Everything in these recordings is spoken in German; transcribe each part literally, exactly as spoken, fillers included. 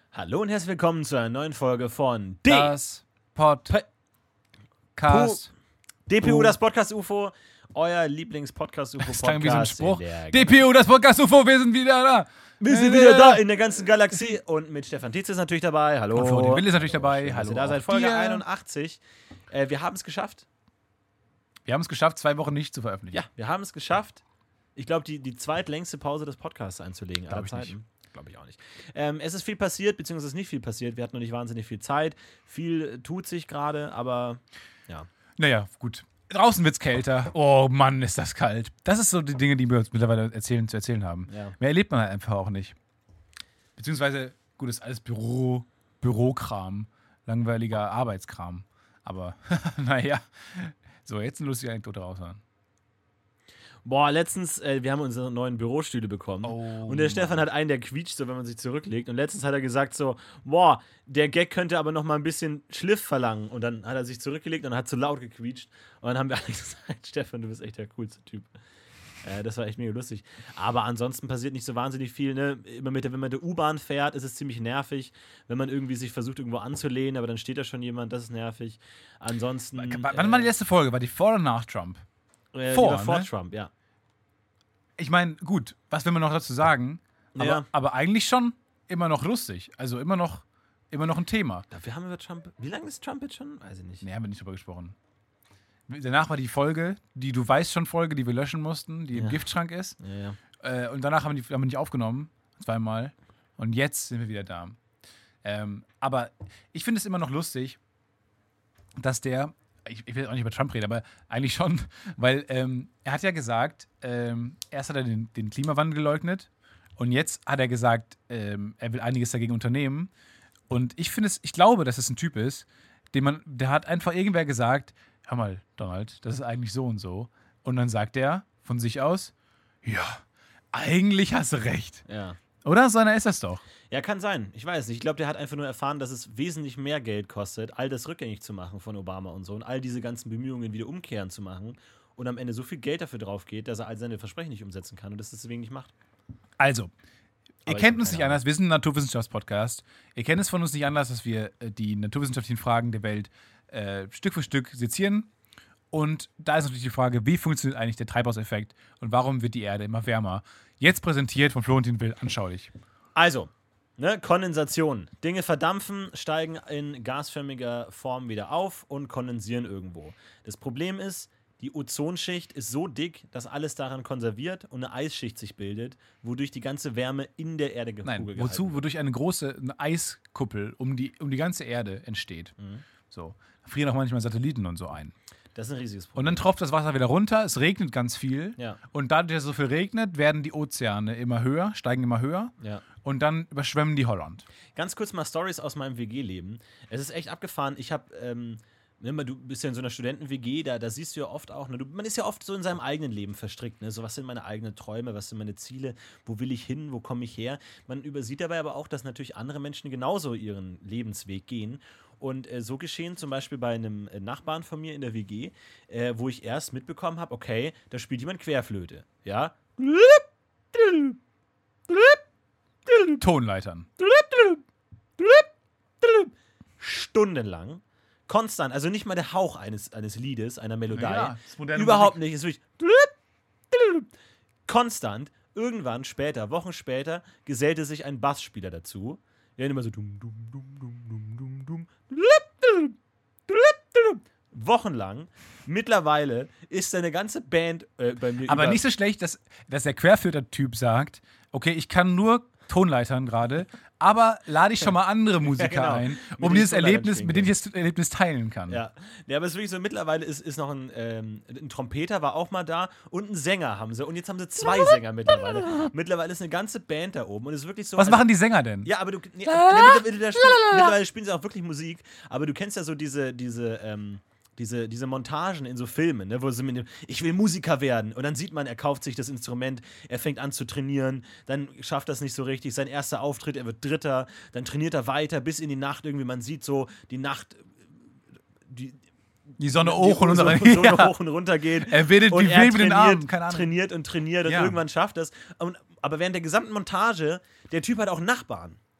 Hallo und herzlich willkommen zu einer neuen Folge von D- Das Podcast. D P U, U. das Podcast-U F O, euer Lieblings-Podcast-U F O-Podcast. Das klang wie so ein Spruch. in der D P U, das Podcast-U F O, wir sind wieder da. Wir sind wieder da in der ganzen Galaxie. Und mit Stefan Tietz ist natürlich dabei. Hallo. Und Florian Will ist natürlich dabei. Schön, dass Hallo. ihr da seid. auch Folge dir. einundachtzig. Äh, wir haben es geschafft. Wir haben es geschafft, zwei Wochen nicht zu veröffentlichen. Ja, wir haben es geschafft. Ich glaube, die, die zweitlängste Pause des Podcasts einzulegen aller Glaub ich Zeiten. Glaube ich auch nicht. Ähm, es ist viel passiert, beziehungsweise es ist nicht viel passiert. Wir hatten noch nicht wahnsinnig viel Zeit. Viel tut sich gerade, aber ja. Naja, gut. Draußen wird's kälter. Oh Mann, ist das kalt. Das ist so die Dinge, die wir uns mittlerweile erzählen, zu erzählen haben. Ja. Mehr erlebt man halt einfach auch nicht. Beziehungsweise, gut, ist alles Büro, Bürokram, langweiliger Arbeitskram. Aber, naja. So, jetzt eine lustige Anekdote raushauen. Boah, letztens, äh, wir haben unsere neuen Bürostühle bekommen. Oh, und der Mann. Stefan hat einen, der quietscht, so wenn man sich zurücklegt. Und letztens hat er gesagt so, boah, der Gag könnte aber noch mal ein bisschen Schliff verlangen. Und dann hat er sich zurückgelegt und hat zu laut gequietscht. Und dann haben wir alle gesagt, Stefan, du bist echt der coolste Typ. Äh, das war echt mega lustig. Aber ansonsten passiert nicht so wahnsinnig viel. Ne? Immer mit der, wenn man mit der U-Bahn fährt, ist es ziemlich nervig. Wenn man irgendwie sich versucht, irgendwo anzulehnen, aber dann steht da schon jemand, das ist nervig. Ansonsten. W- Wann war die letzte Folge? War die vor oder nach Trump? Äh, vor, die war vor ne? Trump, ja. Ich meine, gut, was will man noch dazu sagen? Aber, Ja. aber eigentlich schon immer noch lustig. Also immer noch, immer noch ein Thema. Wir haben über Trump. Wie lange ist Trump jetzt schon? Weiß ich nicht. Nee, haben wir nicht drüber gesprochen. Danach war die Folge, die Du weißt schon Folge, die wir löschen mussten, die Ja. im Giftschrank ist. Ja, ja. Äh, und danach haben wir, die, haben wir nicht aufgenommen. Zweimal. Und jetzt sind wir wieder da. Ähm, aber ich finde es immer noch lustig, dass der, ich, ich will auch nicht über Trump reden, aber eigentlich schon, weil ähm, er hat ja gesagt, ähm, erst hat er den, den Klimawandel geleugnet und jetzt hat er gesagt, ähm, er will einiges dagegen unternehmen. Und ich finde es, ich glaube, dass es ein Typ ist, den man, der hat einfach irgendwer gesagt, hör mal, Donald, das ist eigentlich so und so. Und dann sagt er von sich aus, ja, eigentlich hast du recht. Ja. Oder? So einer ist das doch. Ja, kann sein. Ich weiß nicht. Ich glaube, der hat einfach nur erfahren, dass es wesentlich mehr Geld kostet, all das rückgängig zu machen von Obama und so und all diese ganzen Bemühungen wieder umkehren zu machen und am Ende so viel Geld dafür drauf geht, dass er all seine Versprechen nicht umsetzen kann und das deswegen nicht macht. Also, Aber ihr ich kennt hab uns keine nicht anders, wir sind ein Naturwissenschaftspodcast. Ihr kennt es von uns nicht anders, dass wir äh, die naturwissenschaftlichen Fragen der Welt äh, Stück für Stück sezieren. Und da ist natürlich die Frage, wie funktioniert eigentlich der Treibhauseffekt und warum wird die Erde immer wärmer? Jetzt präsentiert von Florentin Will anschaulich. Also, ne, Kondensation. Dinge verdampfen, steigen in gasförmiger Form wieder auf und kondensieren irgendwo. Das Problem ist, die Ozonschicht ist so dick, dass alles daran konserviert und eine Eisschicht sich bildet, wodurch die ganze Wärme in der Erde ge- Nein, gehalten wozu? wird. Wodurch eine große eine Eiskuppel um die, um die ganze Erde entsteht. Mhm. So. Da frieren auch manchmal Satelliten und so ein. Das ist ein riesiges Und Problem. dann tropft das Wasser wieder runter, es regnet ganz viel. Ja. Und dadurch, dass es so viel regnet, werden die Ozeane immer höher, steigen immer höher. Ja. Und dann überschwemmen die Holland. Ganz kurz mal Stories aus meinem W G-Leben. Es ist echt abgefahren. Ich habe, ähm, ne, du bist ja in so einer Studenten-W G, da, da siehst du ja oft auch, ne, du, man ist ja oft so in seinem eigenen Leben verstrickt. Ne? So, was sind meine eigenen Träume, was sind meine Ziele, wo will ich hin, wo komme ich her? Man übersieht dabei aber auch, dass natürlich andere Menschen genauso ihren Lebensweg gehen. Und äh, so geschehen zum Beispiel bei einem äh, Nachbarn von mir in der W G, äh, wo ich erst mitbekommen habe, okay, da spielt jemand Querflöte. Ja? Tonleitern. Stundenlang. Konstant, also nicht mal der Hauch eines, eines Liedes, einer Melodie. Ja, das ist moderne Überhaupt Musik. nicht. Es ist wirklich konstant. Irgendwann später, Wochen später, gesellte sich ein Bassspieler dazu. Der immer so dum, dum, dum, dum, dum, dum, dum. Wochenlang. Mittlerweile ist seine ganze Band äh, bei mir Aber über- nicht so schlecht, dass, dass der Querflöter-Typ sagt, okay, ich kann nur Tonleitern gerade, aber lade ich schon mal andere Musiker Ja, genau. ein, Mit um denen dieses ich Tonleitern Erlebnis, spielen mit denen ich das Erlebnis teilen kann. Ja. ja, aber es ist wirklich so, mittlerweile ist, ist noch ein, ähm, ein Trompeter war auch mal da und ein Sänger haben sie. Und jetzt haben sie zwei Sänger mittlerweile. Mittlerweile ist eine ganze Band da oben und es ist wirklich so. Was also, machen die Sänger denn? Ja, aber du. Nee, mittlerweile, mittlerweile, spielen, mittlerweile spielen sie auch wirklich Musik, aber du kennst ja so diese, diese, ähm, Diese, diese Montagen in so Filmen, ne, wo sie mit dem, ich will Musiker werden. Und dann sieht man, er kauft sich das Instrument, er fängt an zu trainieren, dann schafft das nicht so richtig. Sein erster Auftritt, er wird Dritter, dann trainiert er weiter bis in die Nacht irgendwie. Man sieht so, die Nacht, die, Die Sonne die hoch und so, runter. so Ja. hoch und runter geht. Er wedelt und wie er wild mit den trainiert, Armen, keine Ahnung. trainiert und trainiert und Ja. irgendwann schafft das. Und, aber während der gesamten Montage, der Typ hat auch Nachbarn.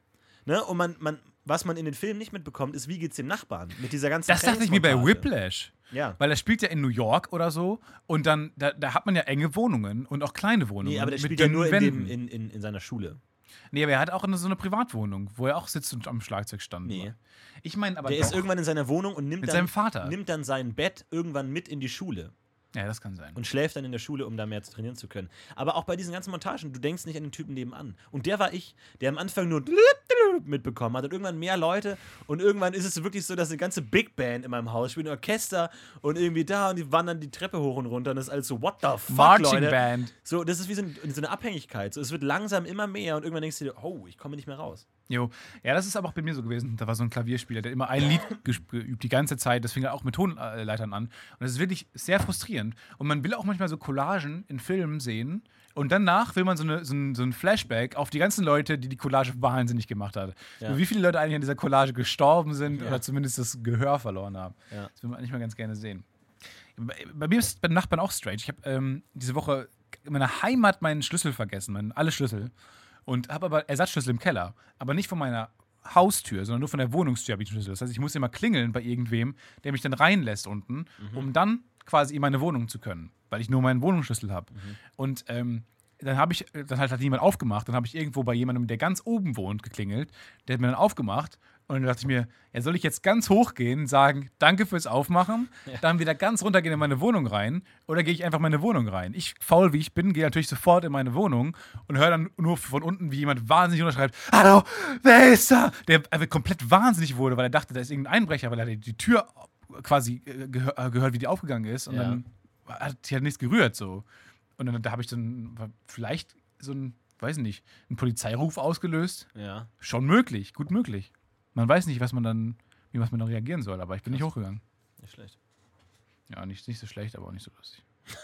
Ne? Und man, man, was man in den Filmen nicht mitbekommt, ist, wie geht's dem Nachbarn mit dieser ganzen Das dachte ich mir bei Trainingsmontage. Whiplash. Ja. Weil er spielt ja in New York oder so und dann, da, da hat man ja enge Wohnungen und auch kleine Wohnungen. Nee, aber der mit spielt ja dünnen nur in, Wänden. dem, in, in, in seiner Schule. Nee, aber er hat auch eine, so eine Privatwohnung, wo er auch sitzt und am Schlagzeug stand. Nee. Ich meine aber Der doch, ist irgendwann in seiner Wohnung und nimmt mit dann, seinem Vater. nimmt dann sein Bett irgendwann mit in die Schule. Ja, das kann sein. Und schläft dann in der Schule, um da mehr zu trainieren zu können. Aber auch bei diesen ganzen Montagen, du denkst nicht an den Typen nebenan. Und der war ich, der am Anfang nur mitbekommen hat und irgendwann mehr Leute und irgendwann ist es wirklich so, dass eine ganze Big Band in meinem Haus spielt, ein Orchester und irgendwie da und die wandern die Treppe hoch und runter und das ist alles so, what the fuck, Marching Leute. Band. So, das ist wie so, ein, so eine Abhängigkeit. So, es wird langsam immer mehr und irgendwann denkst du dir, oh, ich komme nicht mehr raus. Jo, ja, das ist aber auch bei mir so gewesen. Da war so ein Klavierspieler, der immer ein Lied ges- geübt, die ganze Zeit. Das fing er auch mit Tonleitern an. Und das ist wirklich sehr frustrierend. Und man will auch manchmal so Collagen in Filmen sehen. Und danach will man so, eine, so, ein, so ein Flashback auf die ganzen Leute, die die Collage wahnsinnig gemacht hat. Ja. Wie viele Leute eigentlich an dieser Collage gestorben sind Ja. oder zumindest das Gehör verloren haben. Ja. Das will man eigentlich mal ganz gerne sehen. Bei, bei mir ist es bei den Nachbarn auch strange. Ich habe ähm, diese Woche in meiner Heimat meinen Schlüssel vergessen, meinen, alle Schlüssel. Und habe aber Ersatzschlüssel im Keller. Aber nicht von meiner Haustür, sondern nur von der Wohnungstür habe ich den Schlüssel. Das heißt, ich muss immer klingeln bei irgendwem, der mich dann reinlässt unten, Mhm. um dann quasi in meine Wohnung zu können. Weil ich nur meinen Wohnungsschlüssel habe. Mhm. Und ähm, dann habe ich, dann halt hat niemand aufgemacht. Dann habe ich irgendwo bei jemandem, der ganz oben wohnt, geklingelt. Der hat mir dann aufgemacht. Und dann dachte ich mir, ja, soll ich jetzt ganz hoch gehen, sagen, danke fürs Aufmachen, Ja. dann wieder ganz runtergehen in meine Wohnung rein oder gehe ich einfach in meine Wohnung rein? Ich, faul wie ich bin, gehe natürlich sofort in meine Wohnung und höre dann nur von unten, wie jemand wahnsinnig unterschreibt, hallo, wer ist da? Der einfach komplett wahnsinnig wurde, weil er dachte, da ist irgendein Einbrecher, weil er die Tür quasi äh, gehör, äh, gehört, wie die aufgegangen ist und Ja. dann hat sich halt nichts gerührt so. Und dann da habe ich dann vielleicht so ein, weiß nicht, einen Polizeiruf ausgelöst. Ja. Schon möglich, gut möglich. Man weiß nicht, was man dann, wie was man dann reagieren soll, aber ich bin nicht hochgegangen. Nicht schlecht. Ja, nicht, nicht so schlecht, aber auch nicht so lustig.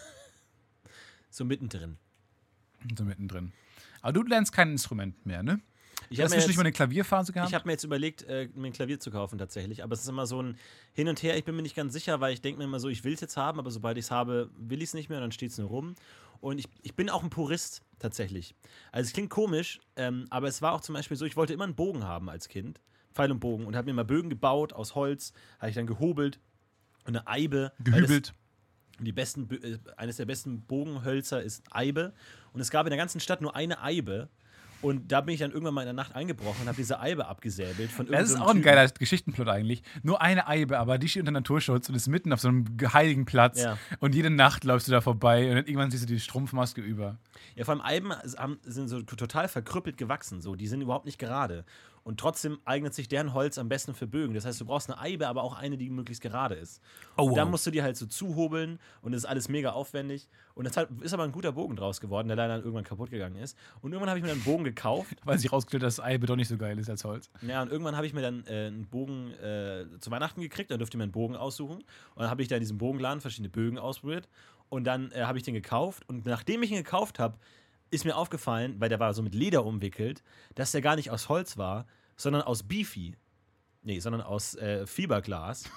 So mittendrin. So mittendrin. Aber du lernst kein Instrument mehr, ne? Ich Du habe hast mir, zwischendurch jetzt- mal eine Klavierphase gehabt. ich hab mir jetzt überlegt, äh, mir ein Klavier zu kaufen tatsächlich. Aber es ist immer so ein Hin und Her. Ich bin mir nicht ganz sicher, weil ich denke mir immer so, ich will es jetzt haben, aber sobald ich es habe, will ich es nicht mehr und dann steht es nur rum. Und ich, ich bin auch ein Purist tatsächlich. Also es klingt komisch, ähm, aber es war auch zum Beispiel so, ich wollte immer einen Bogen haben als Kind. Pfeil und Bogen. Und habe mir mal Bögen gebaut aus Holz, habe ich dann gehobelt und eine Eibe. weil das- Gehübelt. Die besten, Bö- äh, eines der besten Bogenhölzer ist Eibe. Und es gab in der ganzen Stadt nur eine Eibe. Und da bin ich dann irgendwann mal in der Nacht eingebrochen und habe diese Eibe abgesäbelt von Das ist irgendeinem auch ein Typen. geiler Geschichtenplot eigentlich. Nur eine Eibe, aber die steht unter Naturschutz und ist mitten auf so einem heiligen Platz. Ja. Und jede Nacht läufst du da vorbei und dann irgendwann siehst du die Strumpfmaske über. Ja, vor allem Eiben haben- sind so total verkrüppelt gewachsen. So. Die sind überhaupt nicht gerade. Und trotzdem eignet sich deren Holz am besten für Bögen. Das heißt, du brauchst eine Eibe, aber auch eine, die möglichst gerade ist. Oh, Und dann wow. musst du die halt so zuhobeln und das ist alles mega aufwendig. Und das hat, ist aber ein guter Bogen draus geworden, der leider dann irgendwann kaputt gegangen ist. Und irgendwann habe ich mir dann einen Bogen gekauft. Weil sich rausgestellt hat, dass Eibe doch nicht so geil ist als Holz. Ja, und irgendwann habe ich mir dann äh, einen Bogen äh, zu Weihnachten gekriegt. Dann durfte ich mir einen Bogen aussuchen. Und dann habe ich da in diesem Bogenladen verschiedene Bögen ausprobiert. Und dann äh, habe ich den gekauft. Und nachdem ich ihn gekauft habe, ist mir aufgefallen, weil der war so mit Leder umwickelt, dass der gar nicht aus Holz war, sondern aus Beefy. Nee, sondern aus äh, Fiberglas.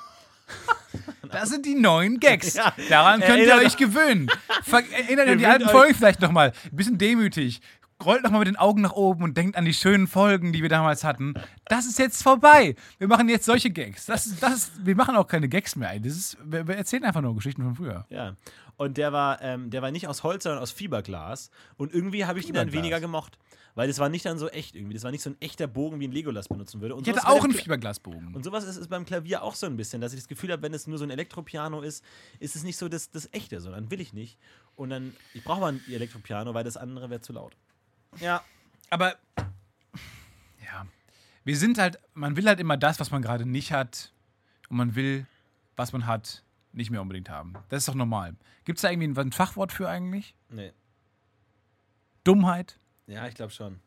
Das sind die neuen Gags. Ja. Daran könnt ihr Erinnert- euch gewöhnen. Ver Erinnert euch an die Gewöhnt alten euch- Folgen vielleicht nochmal. Ein bisschen demütig. Rollt nochmal mit den Augen nach oben und denkt an die schönen Folgen, die wir damals hatten. Das ist jetzt vorbei. Wir machen jetzt solche Gags. Das ist, das ist, wir machen auch keine Gags mehr. Das ist, wir, wir erzählen einfach nur Geschichten von früher. Ja. Und der war, ähm, der war nicht aus Holz, sondern aus Fiberglas. Und irgendwie habe ich ihn dann Fiberglas. weniger gemocht. Weil das war nicht dann so echt irgendwie. Das war nicht so ein echter Bogen, wie ein Legolas benutzen würde. Und Ich hatte sowas bei auch dem einen Kla- Fiberglasbogen. Und sowas ist, ist beim Klavier auch so ein bisschen, dass ich das Gefühl habe, wenn es nur so ein Elektropiano ist, ist es nicht so das, das Echte, sondern will ich nicht. Und dann, ich brauche mal ein Elektropiano, weil das andere wäre zu laut. Ja. Aber, ja, wir sind halt, man will halt immer das, was man gerade nicht hat. Und man will, was man hat, nicht mehr unbedingt haben. Das ist doch normal. Gibt es da irgendwie ein, ein Fachwort für eigentlich? Nee. Dummheit? Ja, ich glaube schon.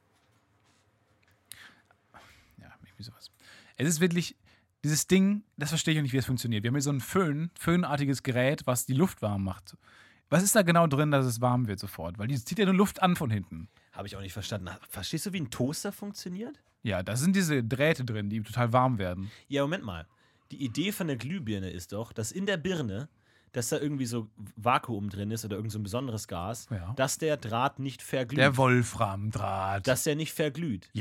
Ja, irgendwie sowas. Es ist wirklich, dieses Ding, das verstehe ich auch nicht, wie es funktioniert. Wir haben hier so ein Föhn, föhnartiges Gerät, was die Luft warm macht. Was ist da genau drin, dass es warm wird sofort? Weil die zieht ja nur Luft an von hinten. Habe ich auch nicht verstanden. Verstehst du, wie ein Toaster funktioniert? Ja, da sind diese Drähte drin, die total warm werden. Ja, Moment mal. Die Idee von der Glühbirne ist doch, dass in der Birne, dass da irgendwie so Vakuum drin ist oder irgend so ein besonderes Gas, Ja. dass der Draht nicht verglüht. Der Wolframdraht. dass der nicht verglüht. ja.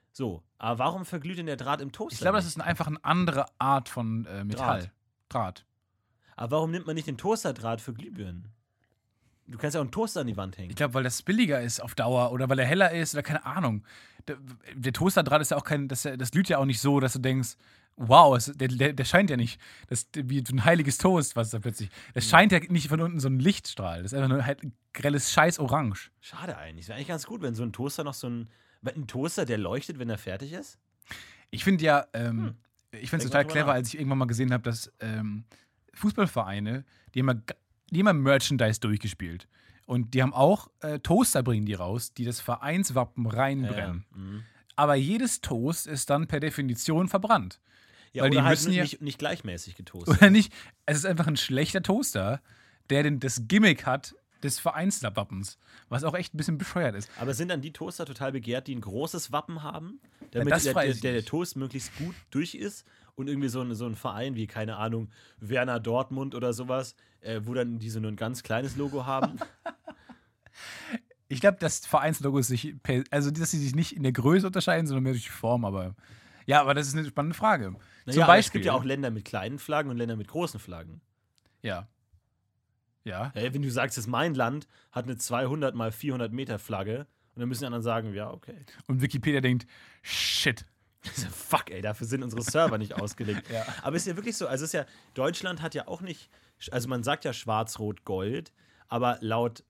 So, aber warum verglüht denn der Draht im Toaster? Ich glaube, das nicht? ist einfach eine andere Art von äh, Metall. Draht. Draht. Aber warum nimmt man nicht den Toasterdraht für Glühbirnen? Du kannst ja auch einen Toaster an die Wand hängen. Ich glaube, weil das billiger ist auf Dauer oder weil er heller ist oder keine Ahnung. Der, der Toasterdraht ist ja auch kein, das, das glüht ja auch nicht so, dass du denkst, wow, es, der, der, der scheint ja nicht, das wie so ein heiliges Toast, was da plötzlich. Das scheint ja nicht von unten so ein Lichtstrahl. Das ist einfach nur halt ein grelles Scheiß Orange. Schade eigentlich. Wäre eigentlich ganz gut, wenn so ein Toaster noch so ein. Ein Toaster, der leuchtet, wenn er fertig ist? Ich finde ja, ähm, Hm. ich finde Denk es mal total drüber clever, nach. als ich irgendwann mal gesehen habe, dass ähm, Fußballvereine, die haben, ja ga- die haben ja Merchandise durchgespielt. Und die haben auch äh, Toaster bringen die raus, die das Vereinswappen reinbrennen. Ja, mhm. Aber jedes Toast ist dann per Definition verbrannt. ja Weil oder die halt müssen ja- nicht, nicht gleichmäßig getoastet. Oder nicht? Es ist einfach ein schlechter Toaster, der den, das Gimmick hat des Vereinswappens, was auch echt ein bisschen bescheuert ist. Aber sind dann die Toaster total begehrt, die ein großes Wappen haben, damit das der, weiß der, ich der, der nicht. Toast möglichst gut durch ist und irgendwie so ein, so ein Verein wie, keine Ahnung, Werner Dortmund oder sowas, äh, wo dann diese nur ein ganz kleines Logo haben? Ich glaube, das Vereinslogo ist sich, per- also dass sie sich nicht in der Größe unterscheiden, sondern mehr durch die Form, aber ja, aber das ist eine spannende Frage. Naja, Zum aber Beispiel. es gibt ja auch Länder mit kleinen Flaggen und Länder mit großen Flaggen. Ja. Ja. Ja, wenn du sagst, das ist mein Land, hat eine zweihundert mal vierhundert Meter Flagge und dann müssen die anderen sagen, ja, okay. Und Wikipedia denkt, shit. Fuck, ey, dafür sind unsere Server nicht ausgelegt. Ja. Aber es ist ja wirklich so, also es ist ja, Deutschland hat ja auch nicht, also man sagt ja schwarz-rot-gold, aber laut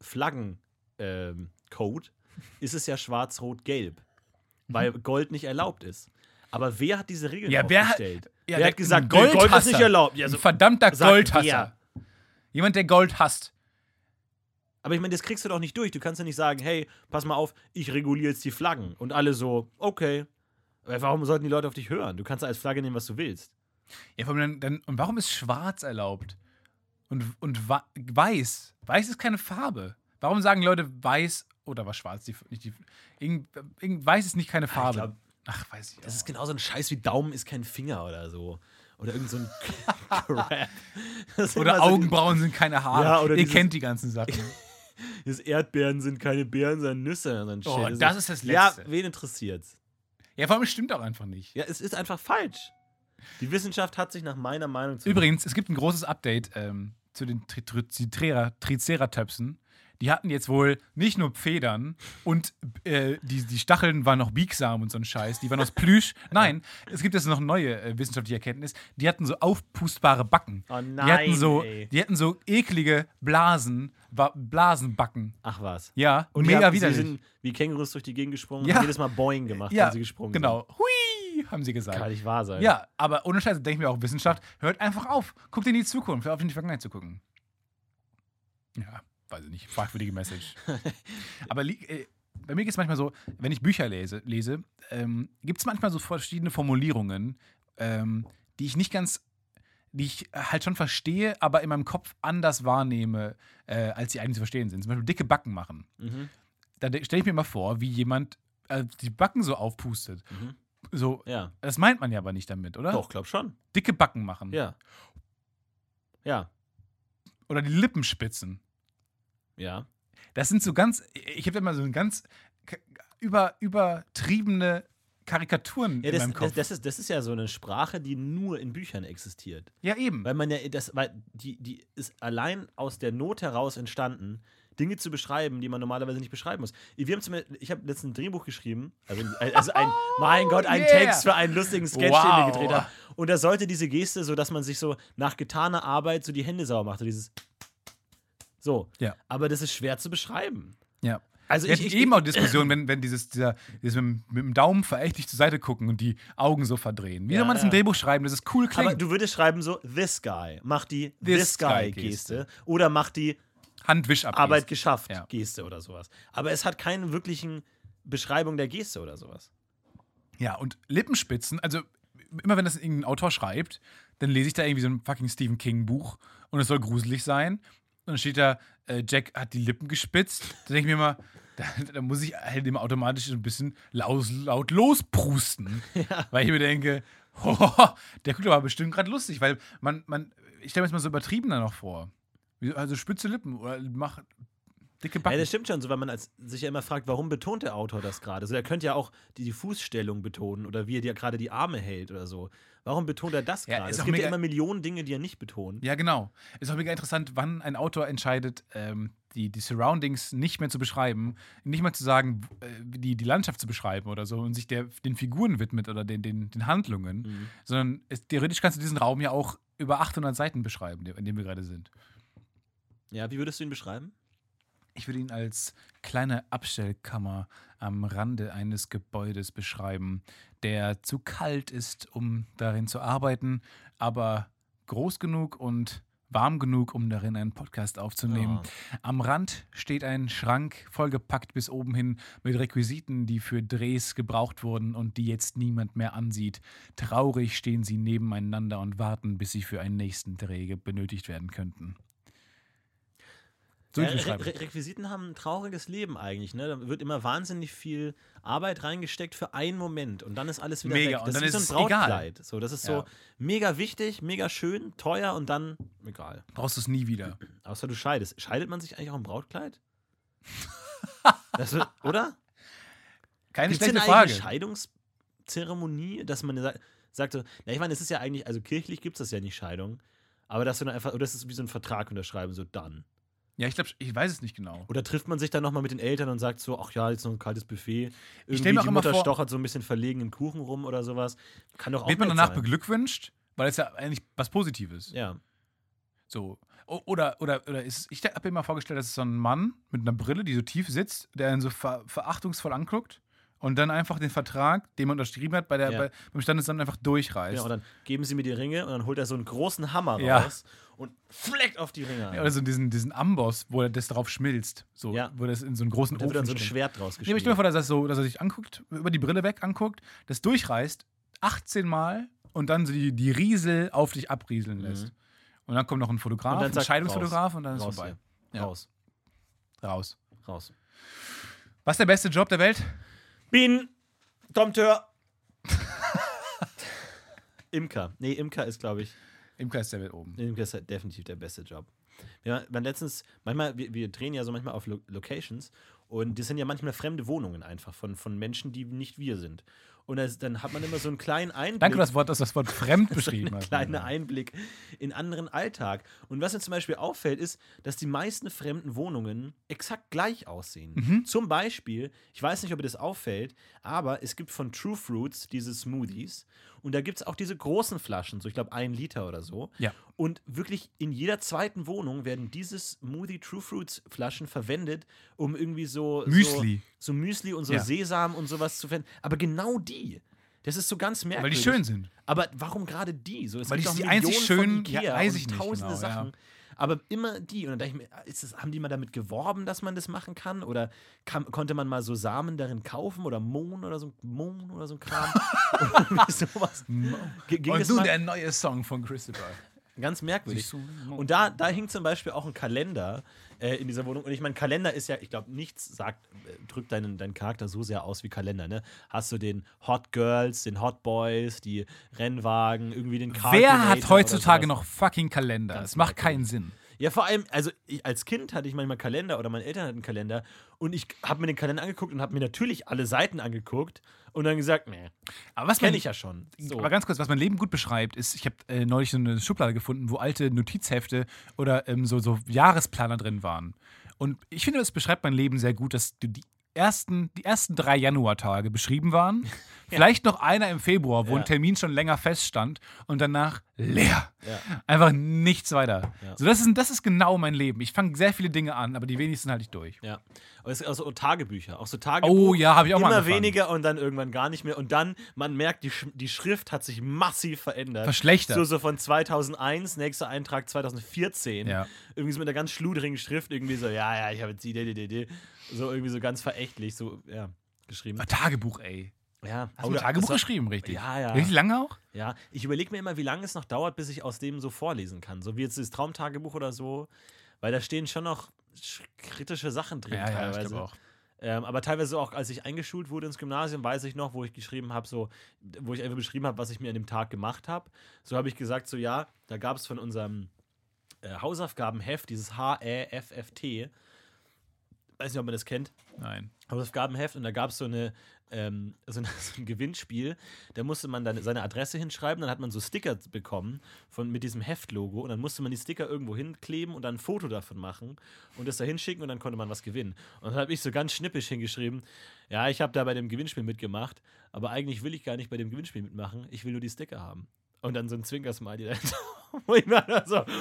Flaggencode ist es ja schwarz-rot-gelb, weil Gold nicht erlaubt ist. Aber wer hat diese Regeln Ja, wer hat- aufgestellt? Ja, wer der- hat gesagt, ein nee, Gold ist Goldhasser. nicht erlaubt? Ja, Ein so, verdammter sagt Goldhasser. wer? Jemand, der Gold hasst. aber ich meine, das kriegst du doch nicht durch. Du kannst ja nicht sagen, hey, pass mal auf, ich reguliere jetzt die Flaggen. Und alle so, okay. Aber warum sollten die Leute auf dich hören? Du kannst als Flagge nehmen, was du willst. Ja, vor allem dann, dann, und warum ist schwarz erlaubt? Und, und wa- weiß. Weiß ist keine Farbe. Warum sagen Leute weiß oder was schwarz? Die, nicht die, irgend, irgend, weiß ist nicht keine Farbe. glaub, Ach, weiß ich. Das ist genauso ein Scheiß wie Daumen ist kein Finger oder so. Oder irgend so ein Crap. Das sind Oder immer so Augenbrauen sind keine Haare. Ja, oder Ihr dieses- kennt die ganzen Sachen. Die, das Erdbeeren sind keine Beeren, sondern Nüsse. Und so ein Oh, Shit. das ist das Ja, Letzte. wen interessiert's? Ja, vor allem stimmt auch einfach nicht. Ja, es ist einfach falsch. Die Wissenschaft hat sich nach meiner Meinung zu. Übrigens, es gibt ein großes Update ähm, zu den Tri Tri Tri Triceratops. Die hatten jetzt wohl nicht nur Federn und äh, die, die Stacheln waren noch biegsam und so ein Scheiß. Die waren aus Plüsch. Nein, es gibt jetzt noch neue äh, wissenschaftliche Erkenntnis. Die hatten so aufpustbare Backen. Oh die nein, hatten so, ey. die hatten so eklige Blasen, Ba- Blasenbacken. Ach was. Ja, Und mega die haben, sie widerlich. sind wie Kängurus durch die Gegend gesprungen Ja. und jedes Mal Boing gemacht, ja, wenn sie gesprungen genau. Hui, haben sie sind. gesagt. Kann nicht wahr sein. Ja, aber ohne Scheiße denke ich mir auch, Wissenschaft, hört einfach auf. Guckt in die Zukunft, hört auf in die Vergangenheit zu gucken. Ja, weiß ich nicht. Fragwürdige Message. aber li- äh, bei mir geht es manchmal so, wenn ich Bücher lese, lese ähm, gibt es manchmal so verschiedene Formulierungen, ähm, die ich nicht ganz, die ich halt schon verstehe, aber in meinem Kopf anders wahrnehme, äh, als sie eigentlich zu verstehen sind. Zum Beispiel dicke Backen machen. Mhm. Da stelle ich mir mal vor, wie jemand äh, die Backen so aufpustet. Mhm. So, Ja. das meint man ja aber nicht damit, oder? Doch, glaub schon. Dicke Backen machen. Ja. Ja. Oder die Lippen spitzen. Ja. Das sind so ganz, ich habe immer so ein ganz k- über, übertriebene Karikaturen Ja, in das, meinem das, Kopf. das, ist, das ist ja so eine Sprache, die nur in Büchern existiert. ja, eben. Weil man ja, das, weil die, die ist allein aus der Not heraus entstanden, Dinge zu beschreiben, die man normalerweise nicht beschreiben muss. Wir haben zum Beispiel, ich habe letztens ein Drehbuch geschrieben, also, also ein, mein Gott, ein yeah. Text für einen lustigen Sketch, den wir Wow. gedreht haben. Und da sollte diese Geste, so dass man sich so nach getaner Arbeit so die Hände sauber macht, so dieses so. Ja. Aber das ist schwer zu beschreiben. Ja. Also Wir ich, hatten ich, eben auch Diskussionen, wenn, wenn dieses, dieser, dieses mit, dem- mit dem Daumen verächtlich zur Seite gucken und die Augen so verdrehen. Wie Ja, soll man das ja. im Drehbuch schreiben, dass es cool klingt? aber du würdest schreiben so, this guy, mach die This this, guy guy Geste Geste. oder mach die Handwisch ab. Arbeit geschafft Ja. Geste oder sowas. Aber es hat keine wirklichen Beschreibung der Geste oder sowas. Ja, und Lippenspitzen, also immer wenn das irgendein Autor schreibt, dann lese ich da irgendwie so ein fucking Stephen King Buch und es soll gruselig sein. Und dann steht da, äh, Jack hat die Lippen gespitzt. Da denke ich mir immer, da, da muss ich halt immer automatisch ein bisschen laut, laut losprusten. Ja. Weil ich mir denke, oh, der guckt aber bestimmt gerade lustig, weil man, man, ich stelle mir das mal so übertriebener noch vor. Wie- Also spitze Lippen oder mach Dicke Ja, Backen. das stimmt schon so, weil man als, sich ja immer fragt, warum betont der Autor das gerade? Also, der könnte ja auch die, die Fußstellung betonen oder wie er dir gerade die Arme hält oder so. Warum betont er das Ja, gerade? ist Es auch gibt ja mega- immer Millionen Dinge, die er nicht betont. Ja, genau. Ist auch mega interessant, wann ein Autor entscheidet, ähm, die, die Surroundings nicht mehr zu beschreiben, nicht mal zu sagen, äh, die, die Landschaft zu beschreiben oder so und sich der, den Figuren widmet oder den, den, den Handlungen, Mhm. sondern es, theoretisch kannst du diesen Raum ja auch über achthundert Seiten beschreiben, in dem wir gerade sind. Ja, wie würdest du ihn beschreiben? Ich würde ihn als kleine Abstellkammer am Rande eines Gebäudes beschreiben, der zu kalt ist, um darin zu arbeiten, aber groß genug und warm genug, um darin einen Podcast aufzunehmen. Oh. Am Rand steht ein Schrank, vollgepackt bis oben hin mit Requisiten, die für Drehs gebraucht wurden und die jetzt niemand mehr ansieht. Traurig stehen sie nebeneinander und warten, bis sie für einen nächsten Dreh benötigt werden könnten. So Ja, ich beschreibe. Re Re Requisiten haben ein trauriges Leben eigentlich. Ne? Da wird immer wahnsinnig viel Arbeit reingesteckt für einen Moment und dann ist alles wieder Mega, weg. und Das dann ist wie ist so es ein egal. Brautkleid. So, das ist Ja. so mega wichtig, mega schön, teuer und dann egal. Brauchst du es nie wieder. Außer du scheidest. Scheidet man sich eigentlich auch im Brautkleid? Das wird, oder? Keine Gibt es denn schlechte eigentlich Frage. eine Scheidungszeremonie, dass man sa- sagt so, na, ich meine, es ist ja eigentlich, also kirchlich gibt es das ja nicht, Scheidung, aber dass du dann einfach, oder das ist wie so ein Vertrag unterschreiben, so dann. Ja, ich glaube, ich weiß es nicht genau. Oder trifft man sich dann nochmal mit den Eltern und sagt so, ach ja, jetzt noch ein kaltes Buffet. stell Irgendwie mir auch die immer Mutter vor- stochert so ein bisschen verlegen im Kuchen rum oder sowas. Kann doch auch Wird man nett danach sein. beglückwünscht? Weil es ja eigentlich was Positives. Ja. So. O- Oder, oder, oder ist, ich habe mir mal vorgestellt, dass es so ein Mann mit einer Brille, die so tief sitzt, der ihn so ver verachtungsvoll anguckt und dann einfach den Vertrag, den man unterschrieben hat, bei der, Ja. bei, beim Standesamt einfach durchreißt. Genau, und dann geben sie mir die Ringe und dann holt er so einen großen Hammer Ja. raus und fleckt auf die Ringe ein. Ja, oder so diesen, diesen Amboss, wo das drauf schmilzt. So, Ja. wo das in so einen großen da wird dann so ein steht. Schwert draus Ich stell mir geschmiedet. vor, dass, das so, dass er sich anguckt, über die Brille weg anguckt, das durchreißt, achtzehn Mal und dann so die, die Riesel auf dich abrieseln lässt. Mhm. Und dann kommt noch ein Fotograf, Und dann ein sagt, Scheidungsfotograf und dann ist Raus vorbei. hier. Ja. Raus. Raus. Raus. Was ist der beste Job der Welt? Bin Dompteur. Imker. Nee, Imker ist, glaube ich, Imker ist der Welt oben. Imker ist halt definitiv der beste Job. Wir waren letztens, manchmal, wir, wir drehen ja so manchmal auf Lo Locations und das sind ja manchmal fremde Wohnungen einfach von, von Menschen, die nicht wir sind. Und das, dann hat man immer so einen kleinen Einblick. Danke, das Wort, dass du das Wort fremd so beschrieben einen hast. kleinen Einblick in anderen Alltag. Und was mir zum Beispiel auffällt, ist, dass die meisten fremden Wohnungen exakt gleich aussehen. Mhm. Zum Beispiel, ich weiß nicht, ob dir das auffällt, aber es gibt von True Fruits diese Smoothies und da gibt es auch diese großen Flaschen, so ich glaube ein Liter oder so. Ja. Und wirklich in jeder zweiten Wohnung werden diese Smoothie True Fruits Flaschen verwendet, um irgendwie so Müsli. so, so Müsli und so Ja. Sesam und sowas zu verwenden. Aber genau die. Das ist so ganz Weil merkwürdig. die schön sind. Aber warum gerade die? So, es Weil gibt die auch die Millionen einzig von schönen- Ikea ja, weiß und ich nicht tausende genau, ja. Sachen. Aber immer die. Und dann dachte ich mir, ist das, haben die mal damit geworben, dass man das machen kann? Oder kam, konnte man mal so Samen darin kaufen? Oder Mohn oder so, Mohn oder so ein Kram? Oder irgendwie sowas. G- Ging Und das nun mal? der neue Song von Christopher. Ganz merkwürdig. Siehst du? Und da, da hing zum Beispiel auch ein Kalender äh, in dieser Wohnung. Und ich meine, Kalender ist ja, ich glaube, nichts sagt, äh, drückt deinen, deinen Charakter so sehr aus wie Kalender. Ne? Hast du den Hot Girls, den Hot Boys, die Rennwagen, irgendwie den Car Wer Creator hat heutzutage oder noch fucking Kalender? Ganz Das macht merkwürdig. keinen Sinn. Ja, vor allem, also ich, als Kind hatte ich manchmal Kalender oder meine Eltern hatten einen Kalender und ich habe mir den Kalender angeguckt und habe mir natürlich alle Seiten angeguckt und dann gesagt, nee, Aber was kenne man, ich ja schon. So. Aber ganz kurz, was mein Leben gut beschreibt, ist, ich habe äh, neulich so eine Schublade gefunden, wo alte Notizhefte oder ähm, so, so Jahresplaner drin waren. Und ich finde, das beschreibt mein Leben sehr gut, dass die ersten, die ersten drei Januartage beschrieben waren. Vielleicht noch einer im Februar, wo Ja. ein Termin schon länger feststand und danach leer. Ja. Einfach nichts weiter. Ja. So, das ist, das ist genau mein Leben. Ich fange sehr viele Dinge an, aber die wenigsten halte ich durch. Ja. Aber es sind auch so Tagebücher. Auch so Tagebuch. Oh ja, habe ich auch mal Immer angefangen. weniger und dann irgendwann gar nicht mehr. Und dann, man merkt, die, Sch die Schrift hat sich massiv verändert. Verschlechtert. So, so von zweitausendeins, nächster Eintrag zweitausendvierzehn. Ja. Irgendwie so mit einer ganz schludrigen Schrift. Irgendwie so, ja, ja, ich habe jetzt die, die, die, die. So irgendwie so ganz verächtlich, so, ja, geschrieben. Ah, Tagebuch, ey. Ja. Hast du ein Tagebuch geschrieben, richtig? Ja, ja. Richtig lange auch? Ja, ich überlege mir immer, wie lange es noch dauert, bis ich aus dem so vorlesen kann. So wie jetzt das Traumtagebuch oder so. Weil da stehen schon noch sch- kritische Sachen drin Ja, ja, ich teilweise. glaube auch. Ähm, aber teilweise auch, als ich eingeschult wurde ins Gymnasium, weiß ich noch, wo ich geschrieben habe, so, wo ich einfach beschrieben habe, was ich mir an dem Tag gemacht habe. So habe ich gesagt, so ja, da gab es von unserem äh, Hausaufgabenheft, dieses H E F F T, weiß nicht, ob man das kennt. Nein. Hausaufgabenheft und da gab so eine, ähm, so, eine, so ein Gewinnspiel. Da musste man dann seine Adresse hinschreiben, dann hat man so Sticker bekommen von, mit diesem Heftlogo und dann musste man die Sticker irgendwo hinkleben und dann ein Foto davon machen und das da hinschicken und dann konnte man was gewinnen. Und dann habe ich so ganz schnippisch hingeschrieben, ja, ich habe da bei dem Gewinnspiel mitgemacht, aber eigentlich will ich gar nicht bei dem Gewinnspiel mitmachen, ich will nur die Sticker haben. Und dann so ein Zwinkersmiley dahinter. Wo ich war da so,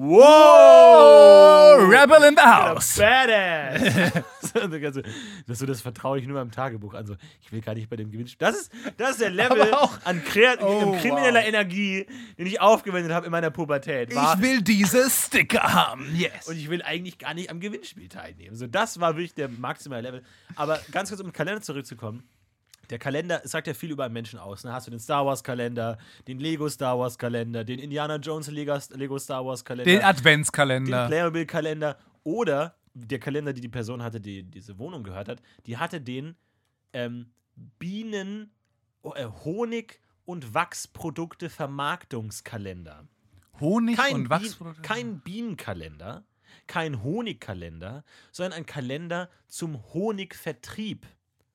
wow! Rebel in the house! Badass! das, so, das vertraue ich nur meinem Tagebuch an. So, ich will gar nicht bei dem Gewinnspiel. Das ist, das ist der Level an Kreat- oh, krimineller wow. Energie, den ich aufgewendet habe in meiner Pubertät. War, ich will diese Sticker haben, yes! und ich will eigentlich gar nicht am Gewinnspiel teilnehmen. So, das war wirklich der maximale Level. Aber ganz kurz, um den Kalender zurückzukommen. Der Kalender sagt ja viel über einen Menschen aus. Ne? Hast du den Star Wars Kalender, den Lego Star Wars Kalender, den Indiana Jones Lego, Lego Star Wars Kalender, den Adventskalender, den Playmobil Kalender oder der Kalender, die die Person hatte, die diese Wohnung gehört hat, die hatte den ähm, Bienen, oh, äh, Honig- und Wachsprodukte Vermarktungskalender. Honig Kein und Bien- Wachsprodukte. Kein Bienenkalender, kein Honigkalender, sondern ein Kalender zum Honigvertrieb.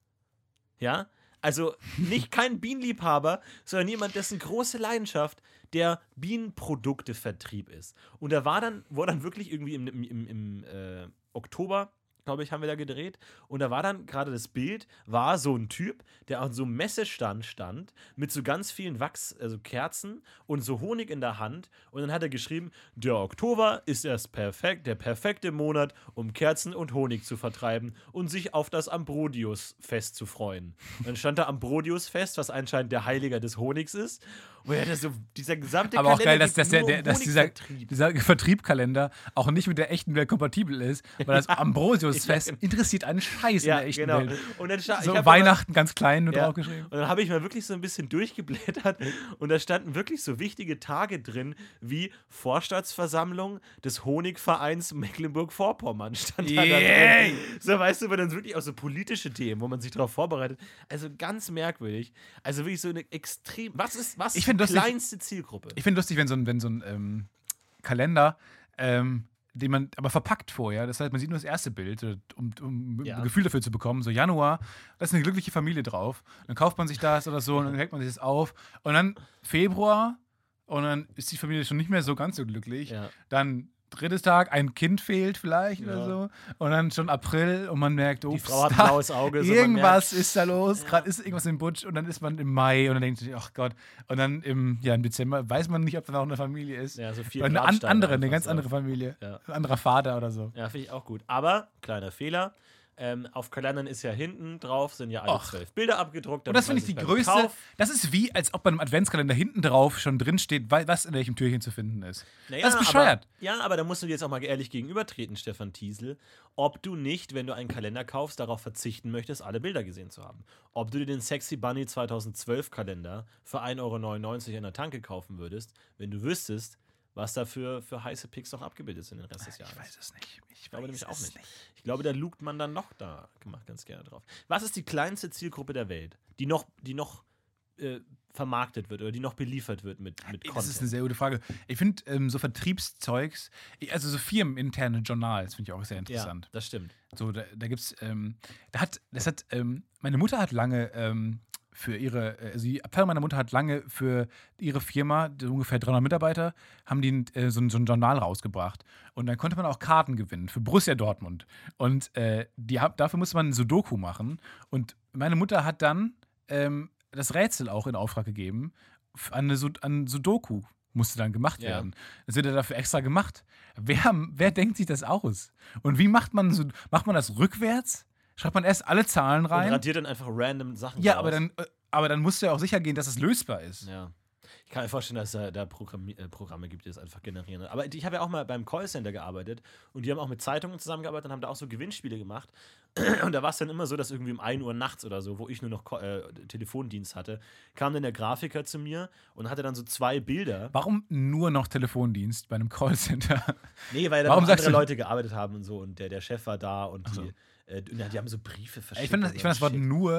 Ja? Also nicht kein Bienenliebhaber, sondern jemand, dessen große Leidenschaft der Bienenproduktevertrieb ist. Und da war dann, wo dann wirklich irgendwie im, im, im, im äh, Oktober, glaube ich, haben wir da gedreht. Und da war dann gerade das Bild, war so ein Typ, der an so einem Messestand stand, mit so ganz vielen Wachs, also Kerzen und so Honig in der Hand. Und dann hat er geschrieben, der Oktober ist erst perfekt, der perfekte Monat, um Kerzen und Honig zu vertreiben und sich auf das Ambrosius-Fest zu freuen. Und dann stand da Ambrosius-Fest, was anscheinend der Heiliger des Honigs ist. Und er hat so, dieser gesamte Aber auch geil, Kalender dass, dass, geht der, nur der, um dass dieser, Honigvertrieb. dieser Vertriebkalender auch nicht mit der echten Welt kompatibel ist, weil das Ambrosius-Fest Ja, genau. interessiert einen Scheiß in Ja, der echten genau. Welt. Und dann sta- So ich hab Weihnachten ganz klein nur Ja. draufgeschrieben. Und dann habe ich mal wirklich so ein bisschen durchgeblättert und da standen wirklich so wichtige Tage drin, wie Vorstandsversammlung des Honigvereins Mecklenburg-Vorpommern stand da, da Yay! drin. So, weißt du, aber dann wirklich auch so politische Themen, wo man sich darauf vorbereitet. Also ganz merkwürdig. Also wirklich so eine extrem. Was ist, was Ich ist find die lustig- kleinste Zielgruppe? Ich finde lustig, wenn so ein, wenn so ein ähm, Kalender, ähm, den man aber verpackt vorher, das heißt, man sieht nur das erste Bild, äh, um, um Ja. ein Gefühl dafür zu bekommen. So Januar, da ist eine glückliche Familie drauf. Dann kauft man sich das oder so und dann hält man sich das auf. Und dann Februar und dann ist die Familie schon nicht mehr so ganz so glücklich. Ja. Dann drittes Tag, ein Kind fehlt vielleicht Ja. oder so. Und dann schon April und man merkt, Die ups, Frau hat ein da- blaues Auge. So man irgendwas merkt, ist da los, Ja. gerade ist irgendwas im Butsch und dann ist man im Mai und dann denkt man sich, ach Gott. Und dann im, ja, im Dezember weiß man nicht, ob da noch eine Familie ist. ja, so viel Eine an, Grabsteine andere, eine einfach ganz so. andere Familie. Ja. Ein anderer Vater oder so. Ja, finde ich auch gut. Aber, kleiner Fehler, ähm, auf Kalendern ist ja hinten drauf, sind ja alle Och. zwölf Bilder abgedruckt. Und das damit finde ich man die sich beim größte. Kauf- Das ist wie, als ob bei einem Adventskalender hinten drauf schon drin steht, wei- was in welchem Türchen zu finden ist. Naja, das ist bescheuert. Aber, ja, aber da musst du dir jetzt auch mal ehrlich gegenübertreten, Stefan Tiesel, ob du nicht, wenn du einen Kalender kaufst, darauf verzichten möchtest, alle Bilder gesehen zu haben. Ob du dir den Sexy Bunny zweitausendzwölf Kalender für ein Euro neunundneunzig in der Tanke kaufen würdest, wenn du wüsstest, was da für, für heiße Pics noch abgebildet sind den Rest des Jahres. Ich weiß es nicht. Ich, glaube weiß nämlich auch es nicht. Ich glaube, da lugt man dann noch da gemacht ganz gerne drauf. Was ist die kleinste Zielgruppe der Welt, die noch, die noch äh, vermarktet wird oder die noch beliefert wird mit, mit Das Content? ist eine sehr gute Frage. Ich finde ähm, so Vertriebszeugs, also so firmeninterne Journals finde ich auch sehr interessant. Ja, das stimmt. So, da, da gibt's, ähm, da hat, das hat, ähm, meine Mutter hat lange ähm, für ihre, äh, also die Abteilung meiner Mutter hat lange für ihre Firma, die ungefähr dreihundert Mitarbeiter, haben die äh, so, ein- so ein Journal rausgebracht. Und dann konnte man auch Karten gewinnen für Borussia Dortmund. Und äh, die, hab- dafür musste man ein Sudoku machen. Und meine Mutter hat dann ähm, das Rätsel auch in Auftrag gegeben, f- an, eine Sud- an Sudoku musste dann gemacht Ja. werden. Das wird ja dafür extra gemacht. Wer, wer denkt sich das aus? Und wie macht man so, macht man das rückwärts? Schreibt man erst alle Zahlen Und rein? radiert dann einfach random Sachen Ja, raus. aber dann, äh, aber dann musst du ja auch sicher gehen, dass es lösbar ist. Ja. Ich kann mir vorstellen, dass es da, da Programmi äh, Programme gibt, die das einfach generieren. Aber ich habe ja auch mal beim Callcenter gearbeitet und die haben auch mit Zeitungen zusammengearbeitet und haben da auch so Gewinnspiele gemacht. Und da war es dann immer so, dass irgendwie um ein Uhr nachts oder so, wo ich nur noch Ko- äh, Telefondienst hatte, kam dann der Grafiker zu mir und hatte dann so zwei Bilder. Warum nur noch Telefondienst bei einem Callcenter? Nee, weil da Warum noch sagst andere du- Leute gearbeitet haben und so und der, der Chef war da und Ach so. die, äh, die haben so Briefe verschickt. Ich finde das, und ich so find das Wort shit. nur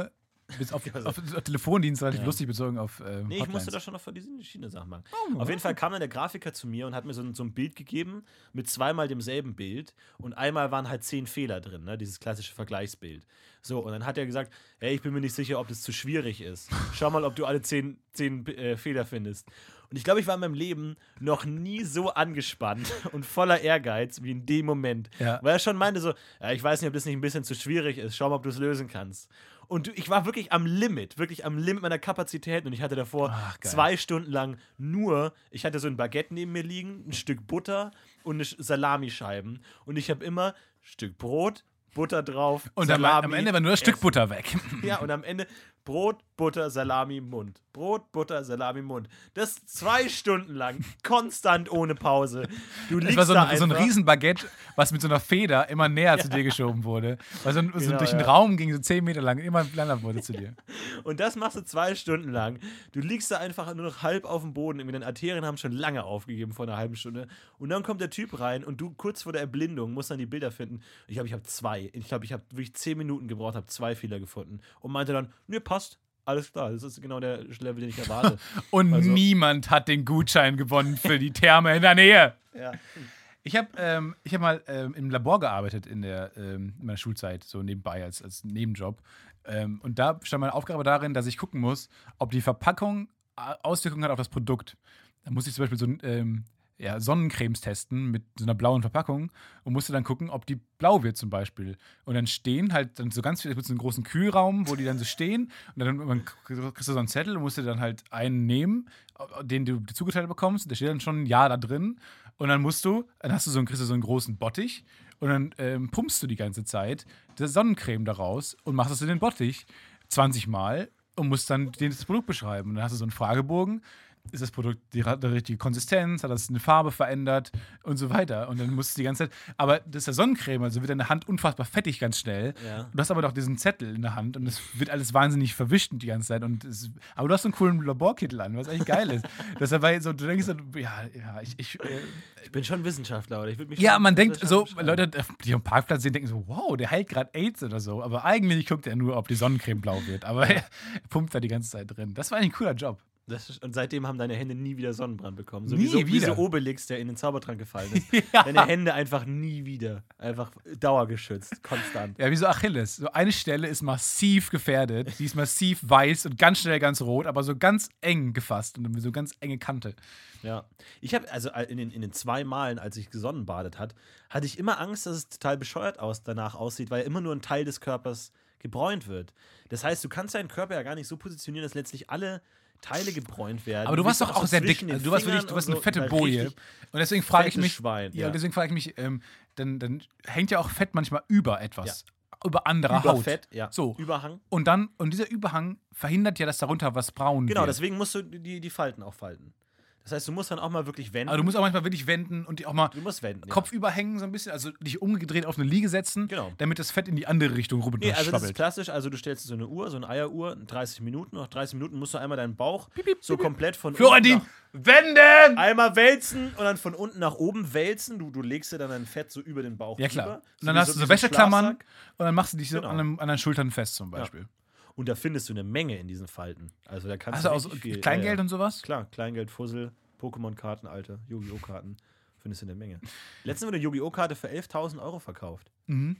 Bis auf, auf, auf Telefondienst relativ Ja. lustig bezogen auf äh, Nee, ich Hotlines. musste da schon noch von diesen Schiene-Sachen machen. Oh, Auf jeden Fall kam dann der Grafiker zu mir und hat mir so ein, so ein Bild gegeben mit zweimal demselben Bild und einmal waren halt zehn Fehler drin, ne? Dieses klassische Vergleichsbild. So, und dann hat er gesagt, hey, ich bin mir nicht sicher, ob das zu schwierig ist. Schau mal, ob du alle zehn, zehn äh, Fehler findest. Und ich glaube, ich war in meinem Leben noch nie so angespannt und voller Ehrgeiz wie in dem Moment. Ja. Weil er schon meinte so, ja, ich weiß nicht, ob das nicht ein bisschen zu schwierig ist. Schau mal, ob du es lösen kannst. Und ich war wirklich am Limit, wirklich am Limit meiner Kapazitäten. Und ich hatte davor Ach, geil. zwei Stunden lang nur, ich hatte so ein Baguette neben mir liegen, ein Stück Butter und eine Sch- Salamischeiben. Und ich habe immer Stück Brot, Butter drauf, Und am, Salami. am Ende war nur das Stück Essen. Butter weg. Ja, und am Ende Brot, Butter, Salami, Mund. Brot, Butter, Salami, Mund. Das zwei Stunden lang, konstant ohne Pause. Du Es liegst war so da ein, so ein einfach. Riesenbaguette, was mit so einer Feder immer näher zu dir geschoben wurde. Weil so, ein, so Genau, durch den ja. Raum ging, so zehn Meter lang, immer kleiner wurde zu dir. Und das machst du zwei Stunden lang. Du liegst da einfach nur noch halb auf dem Boden. Deine Arterien haben schon lange aufgegeben vor einer halben Stunde. Und dann kommt der Typ rein und du kurz vor der Erblindung musst dann die Bilder finden. Ich glaube, ich habe zwei. Ich glaube, ich habe wirklich zehn Minuten gebraucht, habe zwei Fehler gefunden. Und meinte dann, mir passt. Alles klar, das ist genau der Level, den ich erwarte. Und Also- niemand hat den Gutschein gewonnen für die Therme in der Nähe. Ja. Ich habe ähm, ich hab mal ähm, im Labor gearbeitet in, der, ähm, in meiner Schulzeit, so nebenbei als, als Nebenjob. Ähm, und da stand meine Aufgabe darin, dass ich gucken muss, ob die Verpackung äh, Auswirkungen hat auf das Produkt. Da musste ich zum Beispiel so ähm, ja, Sonnencremes testen mit so einer blauen Verpackung und musste dann gucken, ob die blau wird zum Beispiel. Und dann stehen halt dann so ganz viele, es gibt so einen großen Kühlraum, wo die dann so stehen und dann man, kriegst du so einen Zettel und musst dir dann halt einen nehmen, den du zugeteilt bekommst. Da steht dann schon ein Ja da drin und dann musst du, dann hast du so einen, kriegst du so einen großen Bottich und dann ähm, pumpst du die ganze Zeit die Sonnencreme daraus und machst das in den Bottich zwanzig Mal und musst dann das Produkt beschreiben. Und dann hast du so einen Fragebogen. Ist das Produkt die, die richtige Konsistenz? Hat das eine Farbe verändert? Und so weiter. Und dann musst du die ganze Zeit. Aber das ist ja Sonnencreme, also wird deine Hand unfassbar fettig ganz schnell. Ja. Du hast aber doch diesen Zettel in der Hand und es wird alles wahnsinnig verwischt die ganze Zeit. Und es, aber du hast so einen coolen Laborkittel an, was eigentlich geil ist. Das ist dabei so, du denkst so, ja, ja, ich. ich äh, Ich bin schon Wissenschaftler, oder? Ich würd mich ja, schon man denkt so, Wissenschaftler Leute, die am Parkplatz sehen, denken so, wow, der heilt gerade AIDS oder so. Aber eigentlich guckt er nur, ob die Sonnencreme blau wird. Aber er pumpt da die ganze Zeit drin. Das war eigentlich ein cooler Job. Das ist, und seitdem haben deine Hände nie wieder Sonnenbrand bekommen. So Nie wie so, wie wieder. so Obelix, der in den Zaubertrank gefallen ist. Ja. Deine Hände einfach nie wieder. Einfach dauergeschützt, konstant. Ja, wie so Achilles. So eine Stelle ist massiv gefährdet. Die ist massiv weiß und ganz schnell ganz rot, aber so ganz eng gefasst und so ganz enge Kante. Ja. Ich habe, also in den, in den zwei Malen, als ich gesonnenbadet hat, hatte ich immer Angst, dass es total bescheuert aus, danach aussieht, weil immer nur ein Teil des Körpers gebräunt wird. Das heißt, du kannst deinen Körper ja gar nicht so positionieren, dass letztlich alle Teile gebräunt werden. Aber du warst bist doch auch so sehr dick. zwischen den Also du warst wirklich, Fingern du warst und eine fette weil Boje. richtig Und deswegen frage ich fettes mich, Schwein, ja, ja. deswegen frage ich mich, ähm, dann, dann hängt ja auch Fett manchmal über etwas. Über andere Über Haut. Fett, ja. So. Überhang. Und dann, und dieser Überhang verhindert ja, dass darunter was braun Genau, wird. deswegen musst du die, die Falten auch falten. Das heißt, du musst dann auch mal wirklich wenden. Aber du musst auch manchmal wirklich wenden und die auch mal Du musst wenden. Ja. Kopf überhängen so ein bisschen, also dich umgedreht auf eine Liege setzen, Genau. damit das Fett in die andere Richtung rüber Nee, also das ist schwabbelt. klassisch, also du stellst so eine Uhr, so eine Eieruhr, dreißig Minuten, nach dreißig Minuten musst du einmal deinen Bauch piep, so piep. komplett von Florentin, unten wenden! nach, einmal wälzen und dann von unten nach oben wälzen. Du, du legst dir dann dein Fett so über den Bauch Ja, klar. drüber. Und dann wie hast du so wie ein Wäscheklammern Schlafsack. und dann machst du dich so Genau. an, einem, an den Schultern fest zum Beispiel. Und da findest du eine Menge in diesen Falten. Also da kannst Also du aus richtig viel, Kleingeld ja, ja. und sowas? Klar, Kleingeld, Fussel, Pokémon-Karten, alte, Yu-Gi-Oh! Karten. Findest du eine Menge. Letztens wurde eine Yu-Gi-Oh! Karte für elftausend Euro verkauft. Mhm.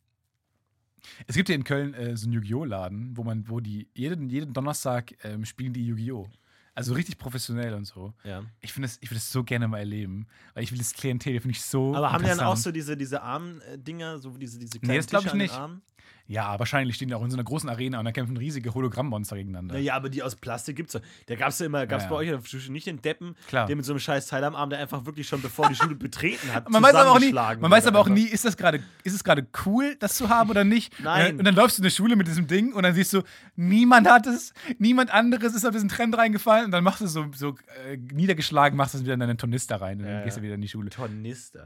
Es gibt hier in Köln äh, so einen Yu-Gi-Oh! Laden, wo man, wo die jeden, jeden Donnerstag ähm, spielen die Yu-Gi-Oh! Also richtig professionell und so. Ja. Ich würde das, ich würd das so gerne mal erleben. Weil ich will das Klientel, finde ich so Aber haben die dann auch interessant. so diese, diese Arm-Dinger, so diese, diese Nee, kleinen das glaub Tische ich an den nicht. Armen? Ja, wahrscheinlich stehen die auch in so einer großen Arena und da kämpfen riesige Hologrammmonster gegeneinander. Naja, aber die aus Plastik gibt's ja. Da gab's ja immer, gab's Ja, bei ja. euch in der Schule nicht den Deppen, Klar. der mit so einem scheiß Teil am Arm, der einfach wirklich schon bevor die Schule betreten hat, Man weiß aber auch nie, zusammengeschlagen man weiß wurde aber auch einfach. nie, ist das gerade, ist es gerade cool, das zu haben oder nicht? Nein. Und dann läufst du in der Schule mit diesem Ding und dann siehst du, niemand hat es, niemand anderes ist auf diesen Trend reingefallen und dann machst du so, so äh, niedergeschlagen, machst du es wieder in deinen Tornister rein und Ja, dann gehst du ja. wieder in die Schule. Tornister.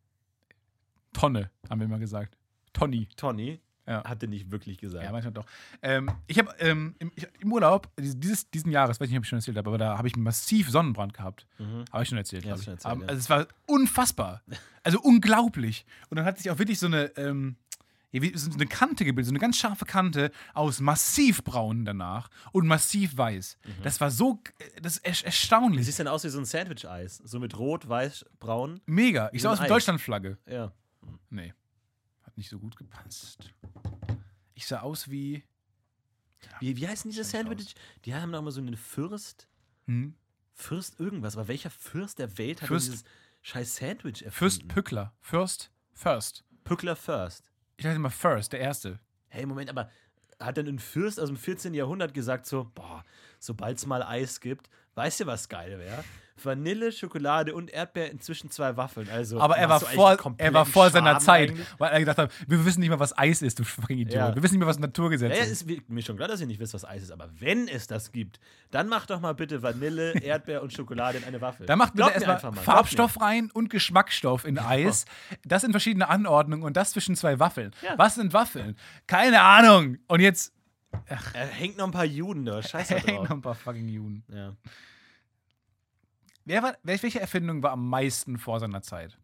Tonne, haben wir immer gesagt. Tonni. Tony Ja. hat er nicht wirklich gesagt. Ja, manchmal doch. Ähm, ich habe ähm, im, ich, im Urlaub, dieses, diesen Jahres, weiß nicht, ob ich schon erzählt habe, aber da habe ich massiv Sonnenbrand gehabt. Mhm. Habe ich schon erzählt, Ja, glaub hast ich. schon erzählt, Aber, ja. Also es war unfassbar. Also unglaublich. Und dann hatte ich auch wirklich so eine, ähm, Hier wird so eine Kante gebildet, so eine ganz scharfe Kante aus massiv braun danach und massiv weiß. Mhm. Das war so, das ist er- erstaunlich. Wie sieht denn aus wie so ein Sandwich-Eis? So mit Rot, Weiß, Braun? Mega. Ich so sah ein aus wie Eis. Deutschlandflagge. Ja. Nee. Hat nicht so gut gepasst. Ich sah aus wie. Wie, wie heißen diese Schaut Sandwich? Die haben doch mal so einen Fürst. Hm? Fürst irgendwas. Aber welcher Fürst der Welt hat Fürst- dieses scheiß Sandwich erfunden? Fürst Pückler. Fürst. First. Pückler First. Ich dachte immer First, der Erste. Hey, Moment, aber hat denn ein Fürst aus dem vierzehnten Jahrhundert gesagt so, boah, sobald es mal Eis gibt, weißt du, was geil wäre? Vanille, Schokolade und Erdbeer inzwischen zwei Waffeln. Also, Aber er war, machst du vor, eigentlich er kompletten war vor seiner Schaden Zeit, eigentlich? weil er gedacht hat, wir wissen nicht mal, was Eis ist, du fucking Idiot. Ja. Wir wissen nicht mehr, was Naturgesetz Ja, ja, ist. ist mir schon klar, dass ihr nicht wisst, was Eis ist, aber wenn es das gibt, dann macht doch mal bitte Vanille, Erdbeer und Schokolade in eine Waffel. Da macht bitte Glaubt mir erstmal einfach mal, Farbstoff rein und Geschmacksstoff in Eis. Das in verschiedene Anordnungen und das zwischen zwei Waffeln. Ja. Was sind Waffeln? Keine Ahnung. Und jetzt glaubt mir. Er hängt noch ein paar Juden da, scheiße hängen noch drauf. ein paar fucking Juden. Ja. Wer war, welche Erfindung war am meisten vor seiner Zeit?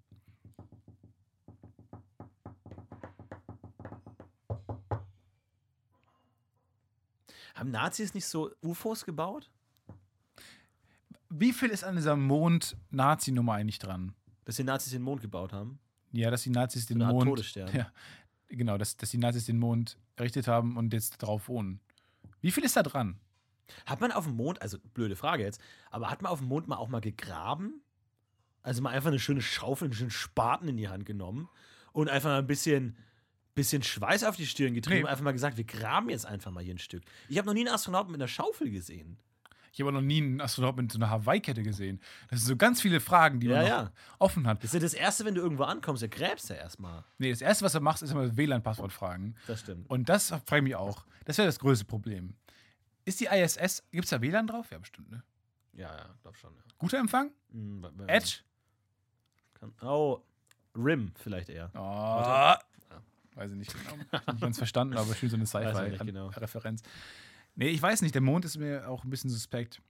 Haben Nazis nicht so U F Os gebaut? Wie viel ist an dieser Mond-Nazi-Nummer eigentlich dran? Dass die Nazis den Mond gebaut haben? Ja, dass die Nazis den eine Art Mond. Todesstern. Ja, genau, dass, dass die Nazis den Mond errichtet haben und jetzt drauf wohnen. Wie viel ist da dran? Hat man auf dem Mond, also blöde Frage jetzt, aber hat man auf dem Mond mal auch mal gegraben? Also mal einfach eine schöne Schaufel, einen schönen Spaten in die Hand genommen und einfach mal ein bisschen, bisschen Schweiß auf die Stirn getrieben Nee. und einfach mal gesagt, wir graben jetzt einfach mal hier ein Stück. Ich habe noch nie einen Astronauten mit einer Schaufel gesehen. Ich habe noch nie einen Astronauten mit so einer Hawaii-Kette gesehen. Das sind so ganz viele Fragen, die Ja, man noch ja. offen hat. Das ist ja das Erste, wenn du irgendwo ankommst, du gräbst ja erstmal. Nee, das Erste, was du machst, ist immer W L A N-Passwort fragen. Das stimmt. Und das frage ich mich auch. Das wäre das größte Problem. Ist die I S S, gibt es da W L A N drauf? Ja, bestimmt, ne? Ja, ja, glaub schon. Ja. Guter Empfang? Hm, wa- wa- Edge? Kann, oh, R I M vielleicht eher. Oh. Warte. Weiß ich nicht genau. Ich hab nicht ganz verstanden, aber schön so eine Weiß ich nicht genau. Sci-Fi-Referenz. Nee, ich weiß nicht, der Mond ist mir auch ein bisschen suspekt.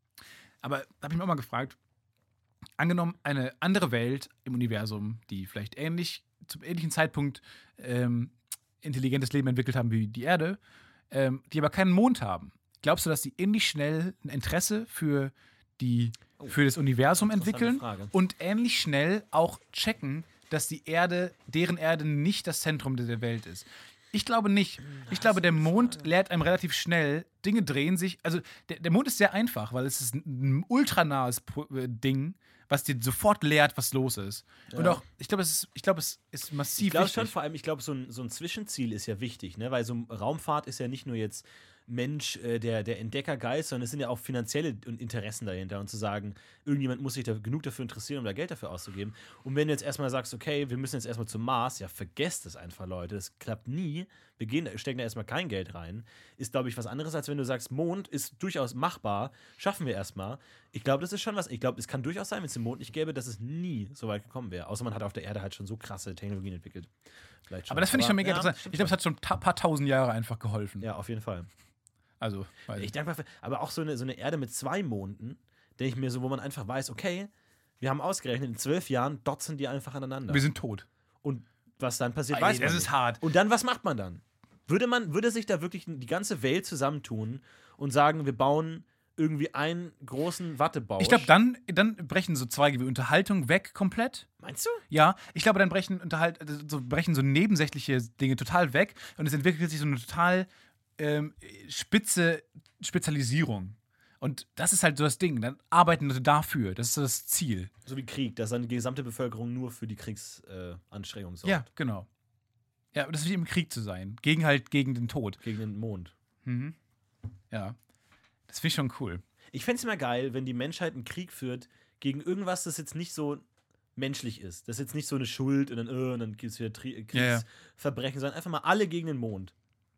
Aber da habe ich mich auch mal gefragt, angenommen, eine andere Welt im Universum, die vielleicht ähnlich, zum ähnlichen Zeitpunkt ähm, intelligentes Leben entwickelt haben wie die Erde, ähm, die aber keinen Mond haben. Glaubst du, dass die ähnlich schnell ein Interesse für, die, Oh, für das Universum interessante entwickeln Frage. und ähnlich schnell auch checken, dass die Erde, deren Erde nicht das Zentrum der Welt ist? Ich glaube nicht. Ich glaube, der Mond lehrt einem relativ schnell, Dinge drehen sich. Also, der, der Mond ist sehr einfach, weil es ist ein, ein ultranahes Pro- äh, Ding, was dir sofort lehrt, was los ist. Und Ja. auch, ich glaube, es ist, ich glaube, es ist massiv Ich glaube wichtig. schon, vor allem, ich glaube, so ein, so ein Zwischenziel ist ja wichtig, ne? Weil so ein Raumfahrt ist ja nicht nur jetzt Mensch, äh, der, der Entdeckergeist, sondern es sind ja auch finanzielle Interessen dahinter und zu sagen, irgendjemand muss sich da genug dafür interessieren, um da Geld dafür auszugeben. Und wenn du jetzt erstmal sagst, okay, wir müssen jetzt erstmal zum Mars, ja, vergesst es einfach, Leute, das klappt nie, wir gehen, stecken da erstmal kein Geld rein, ist, glaube ich, was anderes, als wenn du sagst, Mond ist durchaus machbar, schaffen wir erstmal. Ich glaube, das ist schon was, ich glaube, es kann durchaus sein, wenn es den Mond nicht gäbe, dass es nie so weit gekommen wäre. Außer man hat auf der Erde halt schon so krasse Technologien entwickelt. Vielleicht schon. Aber das finde ich schon mega ja, interessant. stimmt Ich glaube, es hat schon ein ta- paar tausend Jahre einfach geholfen. Ja, auf jeden Fall. Also, weiß Ich ich. denke mal, aber auch so eine, so eine Erde mit zwei Monden, denke ich mir so, wo man einfach weiß, okay, wir haben ausgerechnet, in zwölf Jahren dotzen die einfach aneinander. Wir sind tot. Und was dann passiert, Ey, weiß man das nicht. ist hart. Und dann, was macht man dann? Würde man, würde sich da wirklich die ganze Welt zusammentun und sagen, wir bauen irgendwie einen großen Wattebausch? Ich glaube, dann, dann brechen so Zweige wie Unterhaltung weg komplett. Meinst du? Ja, ich glaube, dann brechen, Unterhalt, also so brechen so nebensächliche Dinge total weg und es entwickelt sich so eine total ähm, spitze Spezialisierung. Und das ist halt so das Ding. Dann arbeiten Leute dafür. Das ist so das Ziel. So wie Krieg, dass dann die gesamte Bevölkerung nur für die Kriegsanstrengungen äh, Anstrengungen sorgt. Ja, genau. Ja, das ist wie im Krieg zu sein. Gegen halt gegen den Tod. Gegen den Mond. Mhm. Ja. Das finde ich schon cool. Ich fände es immer geil, wenn die Menschheit einen Krieg führt gegen irgendwas, das jetzt nicht so menschlich ist. Das ist jetzt nicht so eine Schuld und dann, äh, und dann gibt es wieder Tri- Ja, ja. Kriegsverbrechen, sondern einfach mal alle gegen den Mond.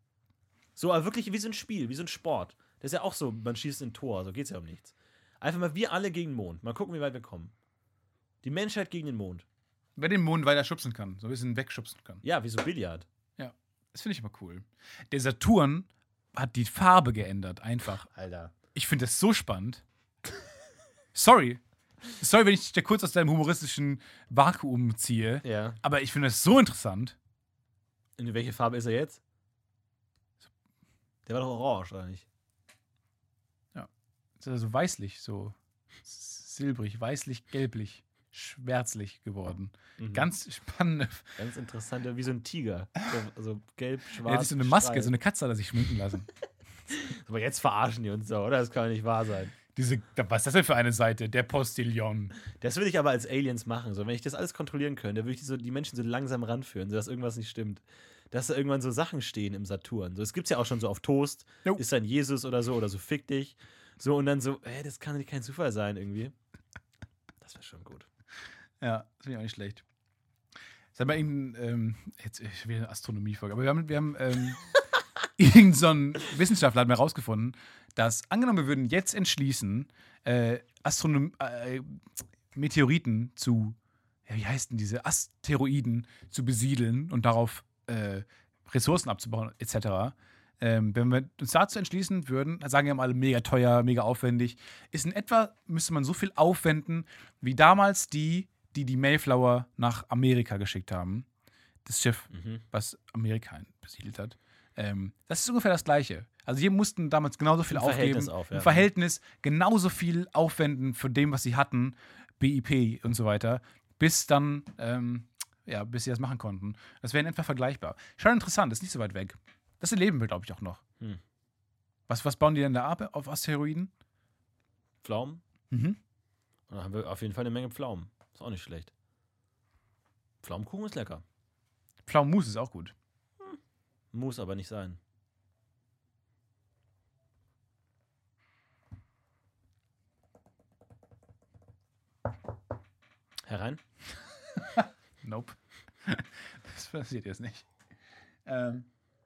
So, aber wirklich wie so ein Spiel, wie so ein Sport. Das ist ja auch so, man schießt ein Tor, so geht es ja um nichts. Einfach mal wir alle gegen den Mond. Mal gucken, wie weit wir kommen. Die Menschheit gegen den Mond. Wer den Mond weiter schubsen kann, so ein bisschen wegschubsen kann. Ja, wie so Billard. Ja, das finde ich aber cool. Der Saturn hat die Farbe geändert, einfach. Alter. Ich finde das so spannend. Sorry. Sorry, wenn ich dich da kurz aus deinem humoristischen Vakuum ziehe. Ja. Aber ich finde das so interessant. In welche Farbe ist er jetzt? Der war doch orange, oder nicht? Ist er so weißlich, so silbrig, weißlich, gelblich, schwärzlich geworden. Mhm. Ganz spannend. Ganz interessant, wie so ein Tiger. So, also gelb, schwarz. Er hat sich so eine Maske, Streifen. so eine Katze hat er sich schminken lassen. Aber jetzt verarschen die uns so, oder? Das kann doch nicht wahr sein. Diese, was ist das denn für eine Seite? Der Postillon. Das würde ich aber als Aliens machen. So, wenn ich das alles kontrollieren könnte, würde ich die, so, die Menschen so langsam ranführen, sodass irgendwas nicht stimmt. Dass da irgendwann so Sachen stehen im Saturn. So, das gibt es ja auch schon so auf Toast. Jo. Ist dann Jesus oder so, oder so fick dich. So, und dann so, hä, das kann nicht kein Zufall sein irgendwie. Das wäre schon gut. Ja, das finde ich auch nicht schlecht. Sag mal, irgendein, ähm, jetzt ich will eine Astronomiefolge, aber wir haben, wir haben ähm, irgendein so ein Wissenschaftler hat mal herausgefunden, dass, angenommen, wir würden jetzt entschließen, äh, Astronom äh, Meteoriten zu, ja, wie heißt denn diese, Asteroiden zu besiedeln und darauf äh, Ressourcen abzubauen, et cetera. Ähm, wenn wir uns dazu entschließen würden, dann sagen ja alle mega teuer, mega aufwendig, ist in etwa, müsste man so viel aufwenden, wie damals die, die die Mayflower nach Amerika geschickt haben. Das Schiff, Mhm. was Amerika besiedelt hat. Ähm, das ist ungefähr das Gleiche. Also die mussten damals genauso viel Im aufgeben. Verhältnis auf, ja. Im Verhältnis genauso viel aufwenden für dem, was sie hatten, B I P und so weiter, bis dann, ähm, ja, bis sie das machen konnten. Das wäre in etwa vergleichbar. Schon interessant, ist nicht so weit weg. Das erleben wir, glaube ich, auch noch. Hm. Was, was bauen die denn da ab auf Asteroiden? Pflaumen? Mhm. Da haben wir auf jeden Fall eine Menge Pflaumen. Ist auch nicht schlecht. Pflaumenkuchen ist lecker. Pflaumenmus ist auch gut. Muss aber nicht sein. Herein? Nope. Das passiert jetzt nicht. Ähm.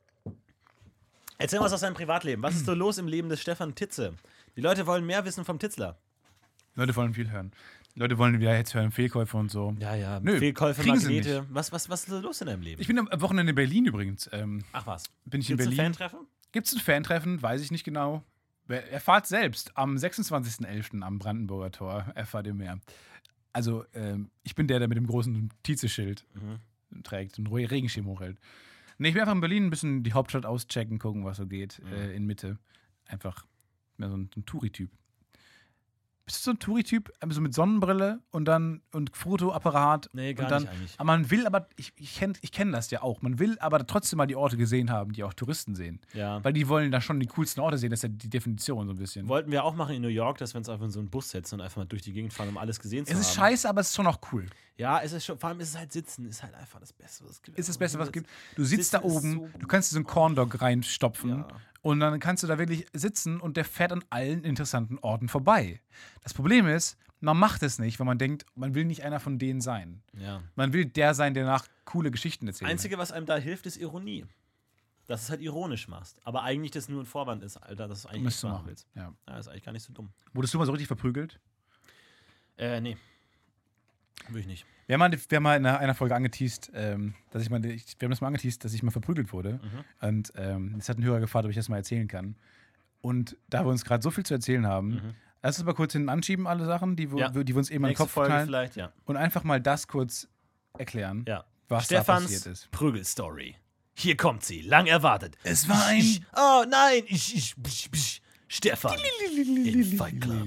Erzähl mal was aus deinem Privatleben. Was ist so los im Leben des Stefan Titze? Die Leute wollen mehr wissen vom Titzler. Leute wollen viel hören. Leute wollen wieder jetzt hören, Fehlkäufe und so. Ja, ja. Nö, Fehlkäufe, kriegen sie Magnete. Was, was, was ist so los in deinem Leben? Ich bin am Wochenende in Berlin übrigens. Ähm, Ach was. bin ich Gibt's in ein Berlin. Fantreffen? Gibt es ein Fantreffen? Weiß ich nicht genau. Erfahrt selbst am sechsundzwanzigsten elften am Brandenburger Tor. Erfahrt ihr mehr. Also, ähm, ich bin der, der mit dem großen Tietze-Schild Mhm. trägt und Re- Regenschirm hochhält. Nee, ich bin einfach in Berlin ein bisschen die Hauptstadt auschecken, gucken, was so geht. Mhm. Äh, in Mitte. Einfach mehr so ein, so ein Touri-Typ. Bist du so ein Touri-Typ? Also so mit Sonnenbrille und dann und Fotoapparat. Nee, gar und dann, nicht eigentlich. Aber man will aber, ich, ich kenne ich kenn das ja auch, man will aber trotzdem mal die Orte gesehen haben, die auch Touristen sehen. Ja. Weil die wollen da schon die coolsten Orte sehen, das ist ja die Definition so ein bisschen. Wollten wir auch machen in New York, dass wir uns einfach in so einen Bus setzen und einfach mal durch die Gegend fahren, um alles gesehen zu Es haben. ist scheiße, aber es ist schon auch cool. Ja, es ist schon, vor allem ist es halt Sitzen, ist halt einfach das Beste, was es gibt. Ist das Beste, was es gibt. Du sitzt Sitzen da ist oben, so du kannst dir so einen Corndog reinstopfen Ja. und dann kannst du da wirklich sitzen und der fährt an allen interessanten Orten vorbei. Das Problem ist, man macht es nicht, weil man denkt, man will nicht einer von denen sein. Ja. Man will der sein, der nach coole Geschichten Das erzählt. Einzige, was einem da hilft, ist Ironie. Dass du es halt ironisch machst. Aber eigentlich das nur ein Vorwand ist, Alter, dass du eigentlich Müsstest du nicht machen machen. willst. Ja. Ja, ist eigentlich gar nicht so dumm. Wurdest du mal so richtig verprügelt? Äh, nee. Würde ich nicht. Wir haben mal, wir haben mal in einer, einer Folge angeteased, ähm, dass ich mal, ich, wir haben das mal angeteased, dass ich mal verprügelt wurde. Mhm. Und ähm, es hat ein Hörer gefragt, ob ich das mal erzählen kann. Und da wir uns gerade so viel zu erzählen haben, Mhm. lass uns mal kurz hinten anschieben, alle Sachen, die, wir- Ja. die wir uns eben in den Nächste Kopf Folge knallen. vielleicht, ja. Und einfach mal das kurz erklären, ja. was da Stefans passiert ist. Prügelstory. Hier kommt sie, lang erwartet. Es war ein- Ich, oh nein, ich, ich, ich, ich Stefan. in Fight Club.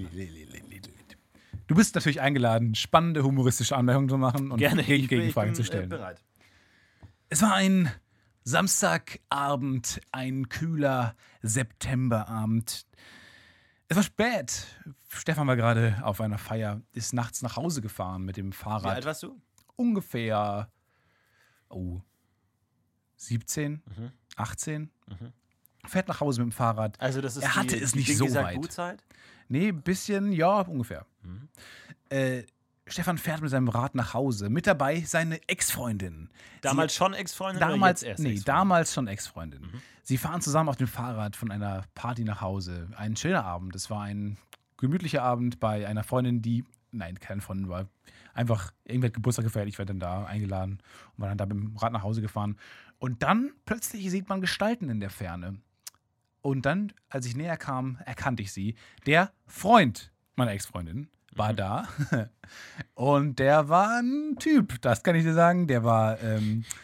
Du bist natürlich eingeladen, spannende humoristische Anmerkungen zu machen und Gerne. Gegen ich bin- Gegenfragen ich zu bin, stellen. Äh, bereit. Es war ein Samstagabend, ein kühler Septemberabend. Es war spät. Stefan war gerade auf einer Feier, ist nachts nach Hause gefahren mit dem Wie Fahrrad. alt warst du? Ungefähr oh, siebzehn, Mhm. achtzehn. Mhm. Fährt nach Hause mit dem Fahrrad. Also das ist Er hatte die, es die nicht Ding so gesagt, weit. Gutzeit? Nee, ein bisschen, ja, ungefähr. Mhm. Äh, Stefan fährt mit seinem Rad nach Hause. Mit dabei seine Ex-Freundin. Damals schon Ex-Freundin oder Damals, jetzt erst nee, Ex-Freundin? damals schon Ex-Freundin. Sie fahren zusammen auf dem Fahrrad von einer Party nach Hause. Ein schöner Abend. Es war ein gemütlicher Abend bei einer Freundin, die, nein, keine Freundin war, einfach, irgendwer hat Geburtstag gefeiert, ich war dann da eingeladen und war dann da mit dem Rad nach Hause gefahren. Und dann plötzlich sieht man Gestalten in der Ferne. Und dann, als ich näher kam, erkannte ich sie. Der Freund meiner Ex-Freundin war da. Und der war ein Typ, das kann ich dir sagen. Der war, ähm,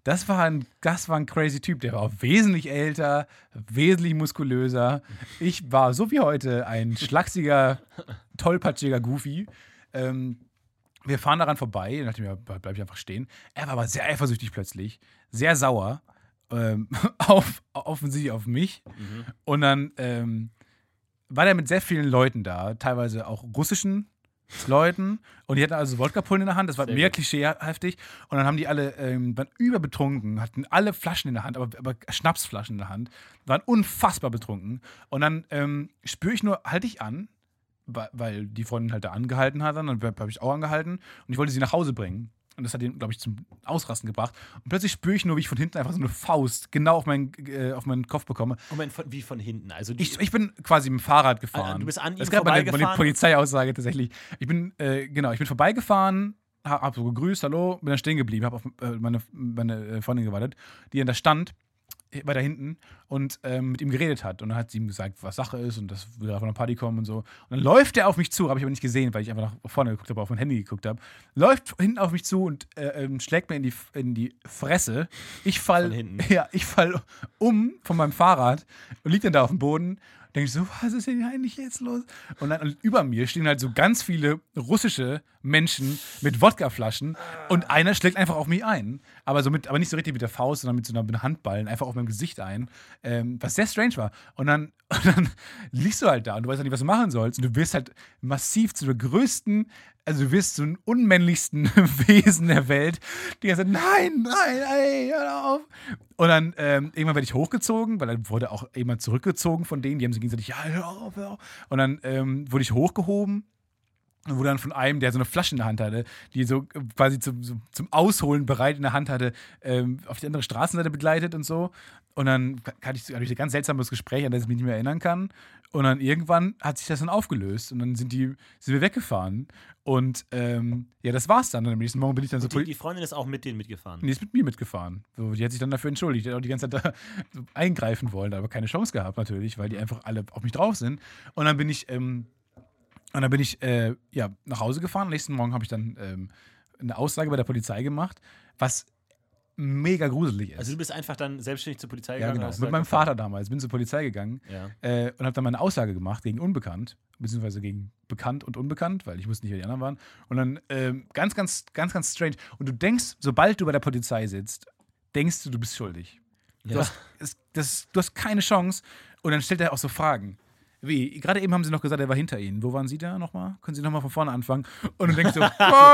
Das war, ein, das war ein crazy Typ. Der war auch wesentlich älter, wesentlich muskulöser. Ich war so wie heute ein schlachsiger, tollpatschiger Goofy. Ähm, wir fahren daran vorbei. Dann dachte ich mir, bleib ich einfach stehen. Er war aber sehr eifersüchtig plötzlich. Sehr sauer. Ähm, auf, offensichtlich auf mich. Mhm. Und dann ähm, war der mit sehr vielen Leuten da. Teilweise auch russischen Leuten. Und die hatten also Wodka-Pullen in der Hand. Das war Sehr mega gut. klischeehaftig. Und dann haben die alle, ähm, waren überbetrunken, hatten alle Flaschen in der Hand, aber, aber Schnapsflaschen in der Hand. Waren unfassbar betrunken. Und dann ähm, spüre ich nur, halte ich an, weil, weil die Freundin halt da angehalten hat. Dann habe ich auch angehalten. Und ich wollte sie nach Hause bringen. Und das hat ihn, glaube ich, zum Ausrasten gebracht. Und plötzlich spüre ich nur, wie ich von hinten einfach so eine Faust genau auf meinen, äh, auf meinen Kopf bekomme. Moment, von, wie von hinten? Also die, Ich, ich bin quasi mit dem Fahrrad gefahren. Ah, du bist an ihm das ist gerade meine, meine vorbeigefahren? Polizeiaussage tatsächlich. Ich bin, äh, genau, ich bin vorbeigefahren, hab, hab so gegrüßt, hallo, bin dann stehen geblieben, hab auf äh, meine, meine Freundin gewartet, die dann da stand, weiter hinten, und ähm, mit ihm geredet hat. Und dann hat sie ihm gesagt, was Sache ist und dass wir auf eine Party kommen und so. Und dann läuft er auf mich zu, habe ich aber nicht gesehen, weil ich einfach nach vorne geguckt habe, auf mein Handy geguckt habe. Läuft hinten auf mich zu und äh, ähm, schlägt mir in die, in die Fresse. Ich fall, Von hinten. ja, ich fall um von meinem Fahrrad und lieg dann da auf dem Boden. Denke ich so, was ist denn eigentlich jetzt los? Und dann über mir stehen halt so ganz viele russische Menschen mit Wodkaflaschen und einer schlägt einfach auf mich ein. Aber, so mit, aber nicht so richtig mit der Faust, sondern mit so einer Handballen einfach auf meinem Gesicht ein. Ähm, was sehr strange war. Und dann, und dann liegst du halt da und du weißt halt nicht, was du machen sollst. Und du wirst halt massiv zu der größten, also du wirst zum unmännlichsten Wesen der Welt. Die ganze Zeit, nein, nein, ey, hör auf. Und dann ähm, irgendwann werde ich hochgezogen, weil dann wurde auch jemand zurückgezogen von denen. Die haben sich gegenseitig, ja, hör auf, hör auf. Und dann ähm, wurde ich hochgehoben. Und wurde dann von einem, der so eine Flasche in der Hand hatte, die so quasi zum, so, zum Ausholen bereit in der Hand hatte, ähm, auf die andere Straßenseite begleitet und so. Und dann hatte ich, hatte ich ein ganz seltsames Gespräch, an das ich mich nicht mehr erinnern kann. Und dann irgendwann hat sich das dann aufgelöst. Und dann sind, die, sind wir weggefahren. Und ähm, ja, das war's dann. Und am nächsten Morgen bin ich dann so. Und die, die Freundin ist auch mit denen mitgefahren. Die ist mit mir mitgefahren. So, die hat sich dann dafür entschuldigt. Die hat auch die ganze Zeit da so eingreifen wollen, aber keine Chance gehabt natürlich, weil die einfach alle auf mich drauf sind. Und dann bin ich. Ähm, Und dann bin ich äh, ja, nach Hause gefahren. Am nächsten Morgen habe ich dann ähm, eine Aussage bei der Polizei gemacht, was mega gruselig ist. Also du bist einfach dann selbstständig zur Polizei ja, gegangen? genau. und hast Mit gesagt, meinem okay. Vater damals. Bin zur Polizei gegangen Ja. äh, und habe dann meine Aussage gemacht gegen Unbekannt, beziehungsweise gegen Bekannt und Unbekannt, weil ich wusste nicht, wer die anderen waren. Und dann ähm, ganz, ganz, ganz, ganz strange. Und du denkst, sobald du bei der Polizei sitzt, denkst du, du bist schuldig. Du, Ja. hast, es, das, du hast keine Chance. Und dann stellt er auch so Fragen. Wie? Gerade eben haben sie noch gesagt, er war hinter ihnen. Wo waren sie da nochmal? Können sie nochmal von vorne anfangen? Und du denkst so,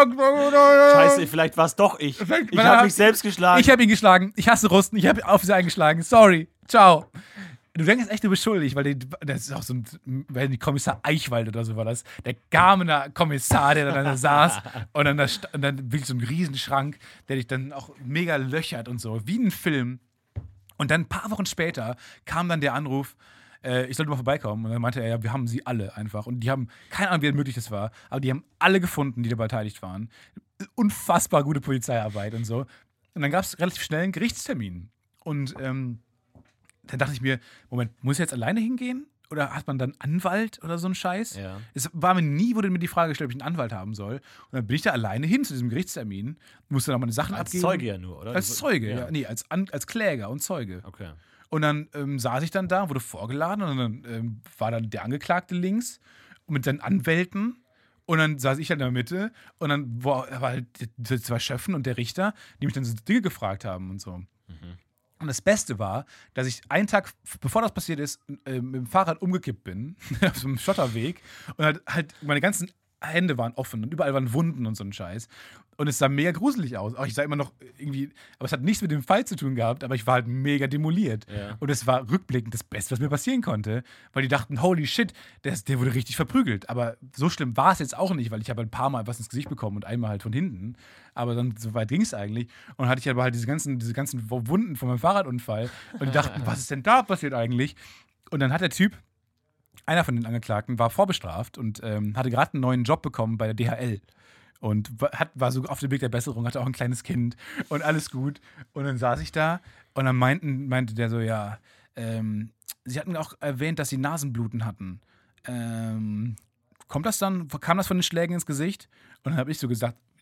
Scheiße, vielleicht war es doch ich. Ich Man habe hat- mich selbst geschlagen. ich habe ihn geschlagen. Ich hasse Russen. Ich habe auf sie eingeschlagen. Sorry. Ciao. Du denkst echt, du bist schuldig, weil die, das ist auch so ein, weil die Kommissar Eichwald oder so war das. Der Gamener Kommissar, der dann da saß und dann, da, sta- und dann wirklich so ein Riesenschrank, der dich dann auch mega löchert und so, wie ein Film. Und dann ein paar Wochen später kam dann der Anruf, äh, ich sollte mal vorbeikommen. Und dann meinte er, ja, wir haben sie alle einfach. Und die haben, keine Ahnung, wie möglich das war, aber die haben alle gefunden, die da beteiligt waren. Unfassbar gute Polizeiarbeit und so. Und dann gab es relativ schnell einen Gerichtstermin. Und ähm, dann dachte ich mir, Moment, muss ich jetzt alleine hingehen? Oder hat man dann Anwalt oder so einen Scheiß? Ja. Es war mir nie, wurde mir die Frage gestellt, ob ich einen Anwalt haben soll. Und dann bin ich da alleine hin zu diesem Gerichtstermin, musste dann meine Sachen Als abgeben. Zeuge ja nur, oder? Als Zeuge, ja. ja. Nee, als, An als Kläger und Zeuge. Okay. Und dann ähm, saß ich dann da, wurde vorgeladen und dann ähm, war dann der Angeklagte links mit seinen Anwälten. Und dann saß ich halt in der Mitte und dann war, war halt die, die zwei Schöffen und der Richter, die mich dann so Dinge gefragt haben und so. Mhm. Und das Beste war, dass ich einen Tag, f- bevor das passiert ist, äh, mit dem Fahrrad umgekippt bin, auf so einem Schotterweg. Und halt, halt meine ganzen Hände waren offen und überall waren Wunden und so ein Scheiß. Und es sah mega gruselig aus. Auch ich sah immer noch irgendwie, aber es hat nichts mit dem Fall zu tun gehabt, aber ich war halt mega demoliert. Ja. Und es war rückblickend das Beste, was mir passieren konnte, weil die dachten, holy shit, der, ist- der wurde richtig verprügelt. Aber so schlimm war es jetzt auch nicht, weil ich habe ein paar Mal was ins Gesicht bekommen und einmal halt von hinten. Aber dann, so weit ging es eigentlich. Und dann hatte ich aber halt diese ganzen, diese ganzen Wunden von meinem Fahrradunfall. Und die dachten, was ist denn da passiert eigentlich? Und dann hat der Typ, einer von den Angeklagten, war vorbestraft und ähm, hatte gerade einen neuen Job bekommen bei der D H L. Und wa- hat, war so auf dem Weg der Besserung, hatte auch ein kleines Kind und alles gut. Und dann saß ich da und dann meinten, meinte der so, ja, ähm, sie hatten auch erwähnt, dass sie Nasenbluten hatten. Ähm, kommt das dann, kam das von den Schlägen ins Gesicht? Und dann habe ich so gesagt,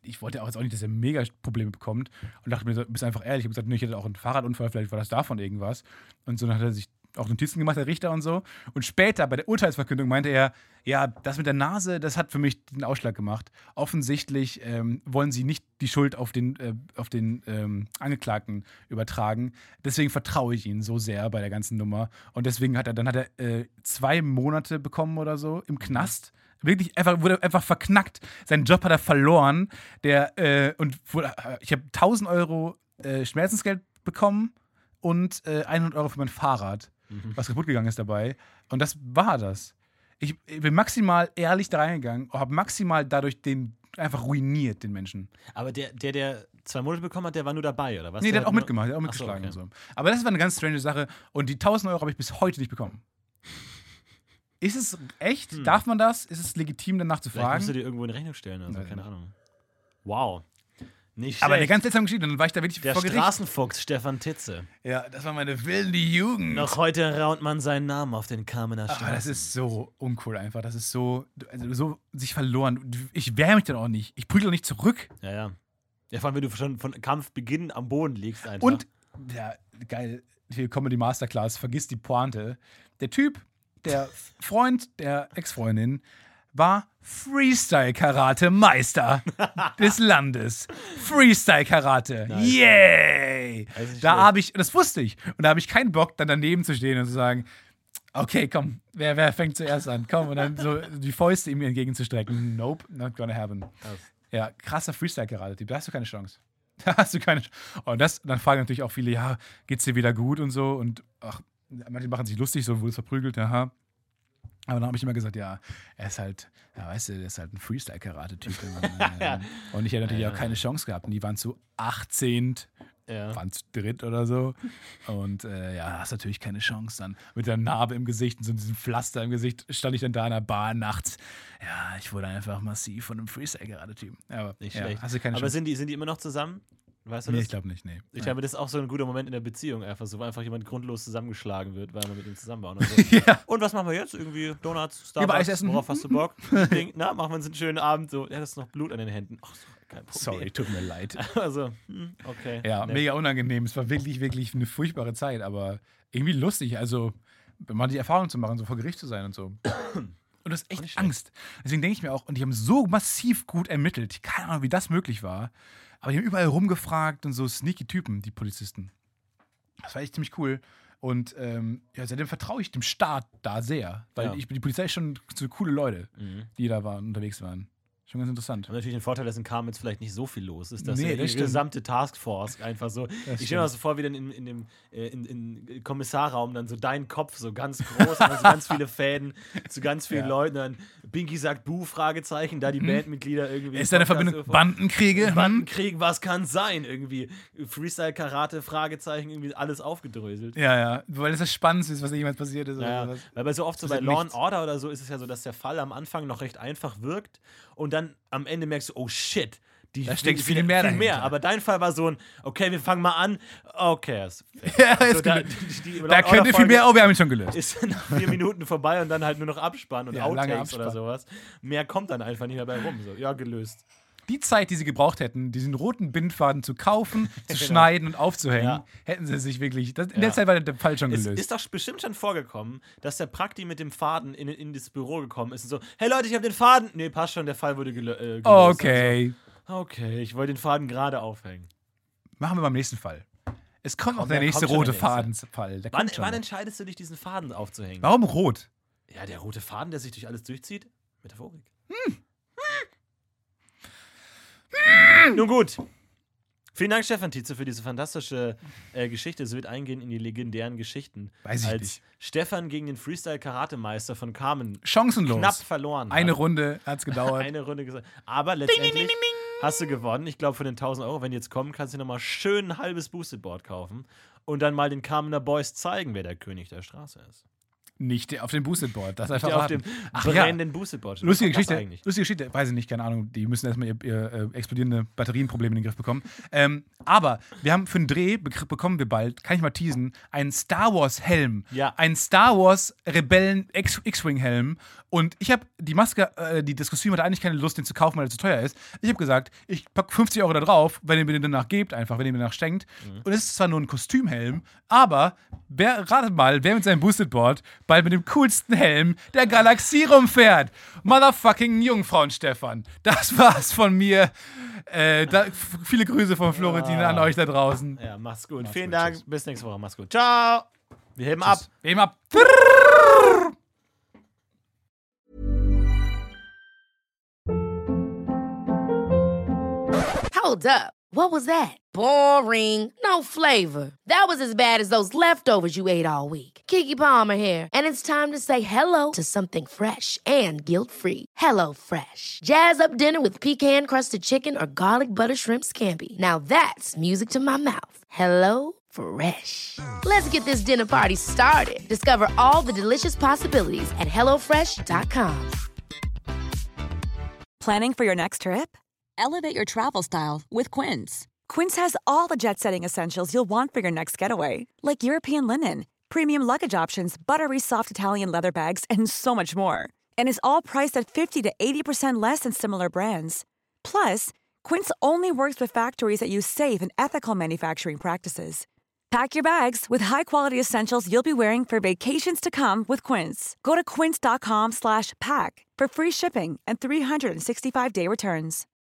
ich wollte auch jetzt auch nicht, dass er mega Probleme bekommt und dachte mir, so, bist einfach ehrlich. Ich habe gesagt, nee, ich hatte auch einen Fahrradunfall, vielleicht war das davon irgendwas. Und so dann hat er sich auch Notizen gemacht, der Richter und so. Und später bei der Urteilsverkündung meinte er, ja, das mit der Nase, das hat für mich den Ausschlag gemacht. Offensichtlich ähm, wollen sie nicht die Schuld auf den, äh, auf den ähm, Angeklagten übertragen. Deswegen vertraue ich ihnen so sehr bei der ganzen Nummer. Und deswegen hat er, dann hat er äh, zwei Monate bekommen oder so im Knast. Wirklich einfach, wurde einfach verknackt. Seinen Job hat er verloren. Der, äh, und wurde, ich habe tausend Euro äh, Schmerzensgeld bekommen und äh, hundert Euro für mein Fahrrad, mhm. was kaputt gegangen ist dabei. Und das war das. Ich, ich bin maximal ehrlich da reingegangen und habe maximal dadurch den einfach ruiniert, den Menschen. Aber der, der, der zwei Monate bekommen hat, der war nur dabei, oder was? Nee, der, der hat auch nur... mitgemacht, der hat auch mitgeschlagen so, okay. und so. Aber das war eine ganz strange Sache. Und die tausend Euro habe ich bis heute nicht bekommen. Ist es echt? Hm. Darf man das? Ist es legitim, danach zu fragen? Vielleicht musst du dir irgendwo in Rechnung stellen oder so, keine Ahnung. Wow. Nicht schlecht. Aber eine ganz seltsame Geschichte, dann war ich da wirklich Der vor Gericht. Straßenfuchs Stefan Titze. Ja, das war meine wilde Jugend. Noch heute raunt man seinen Namen auf den Kamener Straßen. Aber das ist so uncool einfach. Das ist so, also so sich verloren. Ich wehre mich dann auch nicht. Ich prügel auch nicht zurück. Ja, ja. Ja, vor allem, wenn du schon von Kampfbeginn am Boden liegst einfach. Und, ja, geil, hier Comedy Masterclass, vergiss die Pointe. Der Typ, der Freund der Ex-Freundin, war Freestyle-Karate-Meister des Landes. Freestyle-Karate. Nice. Yay! Da habe ich, das wusste ich. Und da habe ich keinen Bock, dann daneben zu stehen und zu sagen, okay, komm, wer, wer fängt zuerst an? Komm, und dann so die Fäuste ihm entgegenzustrecken. Nope, not gonna happen. Krass. Ja, krasser Freestyle-Karate-Typ. Da hast du keine Chance. Da hast du keine Chance. Und das, dann fragen natürlich auch viele, ja, geht's dir wieder gut und so. Und ach, manche machen sich lustig, so wurde verprügelt, aha. Aber dann habe ich immer gesagt, ja, er ist halt, ja, weißt du, der ist halt ein Freestyle-Karate-Typ. äh, und ich hätte natürlich ja, ja. auch keine Chance gehabt. Und die waren zu achtzehn, ja. waren zu dritt oder so. Und äh, ja, hast natürlich keine Chance dann. Mit der Narbe im Gesicht und so diesem Pflaster im Gesicht stand ich dann da in der Bar nachts. Ja, ich wurde einfach massiv von einem Freestyle-Karate-Typ. Aber nicht ja, schlecht. Hast du keine Aber Chance. sind die, sind die immer noch zusammen? Weißt du nee, das? ich glaube nicht, nee. Ich ja. glaube, das ist auch so ein guter Moment in der Beziehung, einfach so, wo einfach jemand grundlos zusammengeschlagen wird, weil man mit ihm zusammen war. Und, so. ja. Und was machen wir jetzt? Irgendwie Donuts, Starbucks, Eis essen. Worauf hast du Bock? Ding, na, machen wir uns einen schönen Abend. So, er hat noch Blut an den Händen. Ach so, kein Problem. Sorry, tut mir leid. Also, okay. Ja, nee. Mega unangenehm. Es war wirklich, wirklich eine furchtbare Zeit, aber irgendwie lustig. Also, mal die Erfahrung zu machen, so vor Gericht zu sein und so. Und du hast echt Angst. Deswegen denke ich mir auch, und die haben so massiv gut ermittelt. Keine Ahnung, wie das möglich war. Aber die haben überall rumgefragt und so sneaky Typen, die Polizisten. Das war echt ziemlich cool. Und ähm, ja, seitdem vertraue ich dem Staat da sehr. Weil ja. ich, die Polizei ist schon so coole Leute, mhm. die da waren, unterwegs waren. Schon ganz interessant. Und natürlich den Vorteil, dass in Kamenz jetzt vielleicht nicht so viel los ist, dass nee, ja das die gesamte Taskforce einfach so. Das ich stelle mir so vor, wie dann in, in dem äh, in, in Kommissarraum dann so dein Kopf so ganz groß, und so ganz viele Fäden zu ganz vielen ja. Leuten. Dann Binky sagt Buh, Fragezeichen, da die hm. Bandmitglieder irgendwie. Ist da eine Verbindung? Bandenkriege? Bandenkrieg, was kann sein? Irgendwie Freestyle-Karate, Fragezeichen, irgendwie alles aufgedröselt. Ja, ja, weil das das Spannendste ist, was jemals passiert ist. Ja, oder weil bei so oft so bei Law and Order oder so ist es ja so, dass der Fall am Anfang noch recht einfach wirkt und dann am Ende merkst du, oh shit, die, da steckt die, viel, viel mehr viel mehr. dahinter. Aber dein Fall war so ein, okay, wir fangen mal an, okay. Ist ja, also ist da die, die, da könnte viel mehr, oh, wir haben ihn schon gelöst. Ist nach vier Minuten vorbei und dann halt nur noch Abspann und ja, Outtakes oder sowas. Mehr kommt dann einfach nicht mehr bei rum. So, ja, gelöst. Die Zeit, die sie gebraucht hätten, diesen roten Bindfaden zu kaufen, zu genau. schneiden und aufzuhängen, ja. hätten sie sich wirklich. Das, in der ja. Zeit war der Fall schon gelöst. Es ist doch bestimmt schon vorgekommen, dass der Prakti mit dem Faden in, in das Büro gekommen ist und so: Hey Leute, ich habe den Faden. Nee, passt schon, der Fall wurde gelö äh, gelöst. Okay. So, okay, ich wollte den Faden gerade aufhängen. Machen wir beim nächsten Fall. Es kommt noch der nächste rote Fadenfall. Wann, wann entscheidest du dich, diesen Faden aufzuhängen? Warum rot? Ja, der rote Faden, der sich durch alles durchzieht. Metaphorik. Hm. Nun gut. Vielen Dank, Stefan Tietze, für diese fantastische äh, Geschichte. Es wird eingehen in die legendären Geschichten. Weiß ich als nicht. Stefan gegen den Freestyle-Karatemeister von Carmen chancenlos knapp verloren hat. Eine Runde hat's gedauert. Eine Runde gesagt. Aber letztendlich ding, ding, ding, ding. hast du gewonnen. Ich glaube, von den tausend Euro, wenn die jetzt kommen, kannst du nochmal schön ein halbes Boosted Board kaufen und dann mal den Carmener Boys zeigen, wer der König der Straße ist. Nicht der auf dem Boosted Board. Das einfach Der auf dem Ach, brennenden ja. Boosted Board. Lustige Was macht das Geschichte, eigentlich? lustige Geschichte, weiß ich nicht, keine Ahnung, die müssen erstmal ihr, ihr äh, explodierende Batterienprobleme in den Griff bekommen. Ähm, aber wir haben für einen Dreh, be- bekommen wir bald, kann ich mal teasen, einen Star Wars Helm. Ja. Einen Star Wars Rebellen X- X-Wing Helm. Und ich habe die Maske, äh, die, das Kostüm hatte eigentlich keine Lust, den zu kaufen, weil er zu teuer ist. Ich habe gesagt, ich packe fünfzig Euro da drauf, wenn ihr mir den danach gebt, einfach, wenn ihr mir danach schenkt. Mhm. Und es ist zwar nur ein Kostümhelm, aber wer, ratet mal, wer mit seinem Boosted Board bald mit dem coolsten Helm der Galaxie rumfährt. Motherfucking Jungfrauen, Stefan. Das war's von mir. Äh, da, f- viele Grüße von Florentin Ja. an euch da draußen. Ja, mach's gut. Mach's Vielen gut, Dank. tschüss. Bis nächste Woche. Mach's gut. Ciao. Wir heben ab. Wir heben ab. Hold up. What was that? Boring. No flavor. That was as bad as those leftovers you ate all week. Keke Palmer here, and it's time to say hello to something fresh and guilt-free. Hello Fresh. Jazz up dinner with pecan-crusted chicken or garlic butter shrimp scampi. Now that's music to my mouth. Hello Fresh. Let's get this dinner party started. Discover all the delicious possibilities at hello fresh dot com. Planning for your next trip? Elevate your travel style with Quince. Quince has all the jet-setting essentials you'll want for your next getaway, like European linen, premium luggage options, buttery soft Italian leather bags, and so much more. And is all priced at fifty to eighty percent less than similar brands. Plus, Quince only works with factories that use safe and ethical manufacturing practices. Pack your bags with high-quality essentials you'll be wearing for vacations to come with Quince. Go to quince dot com slash pack for free shipping and three sixty-five day returns.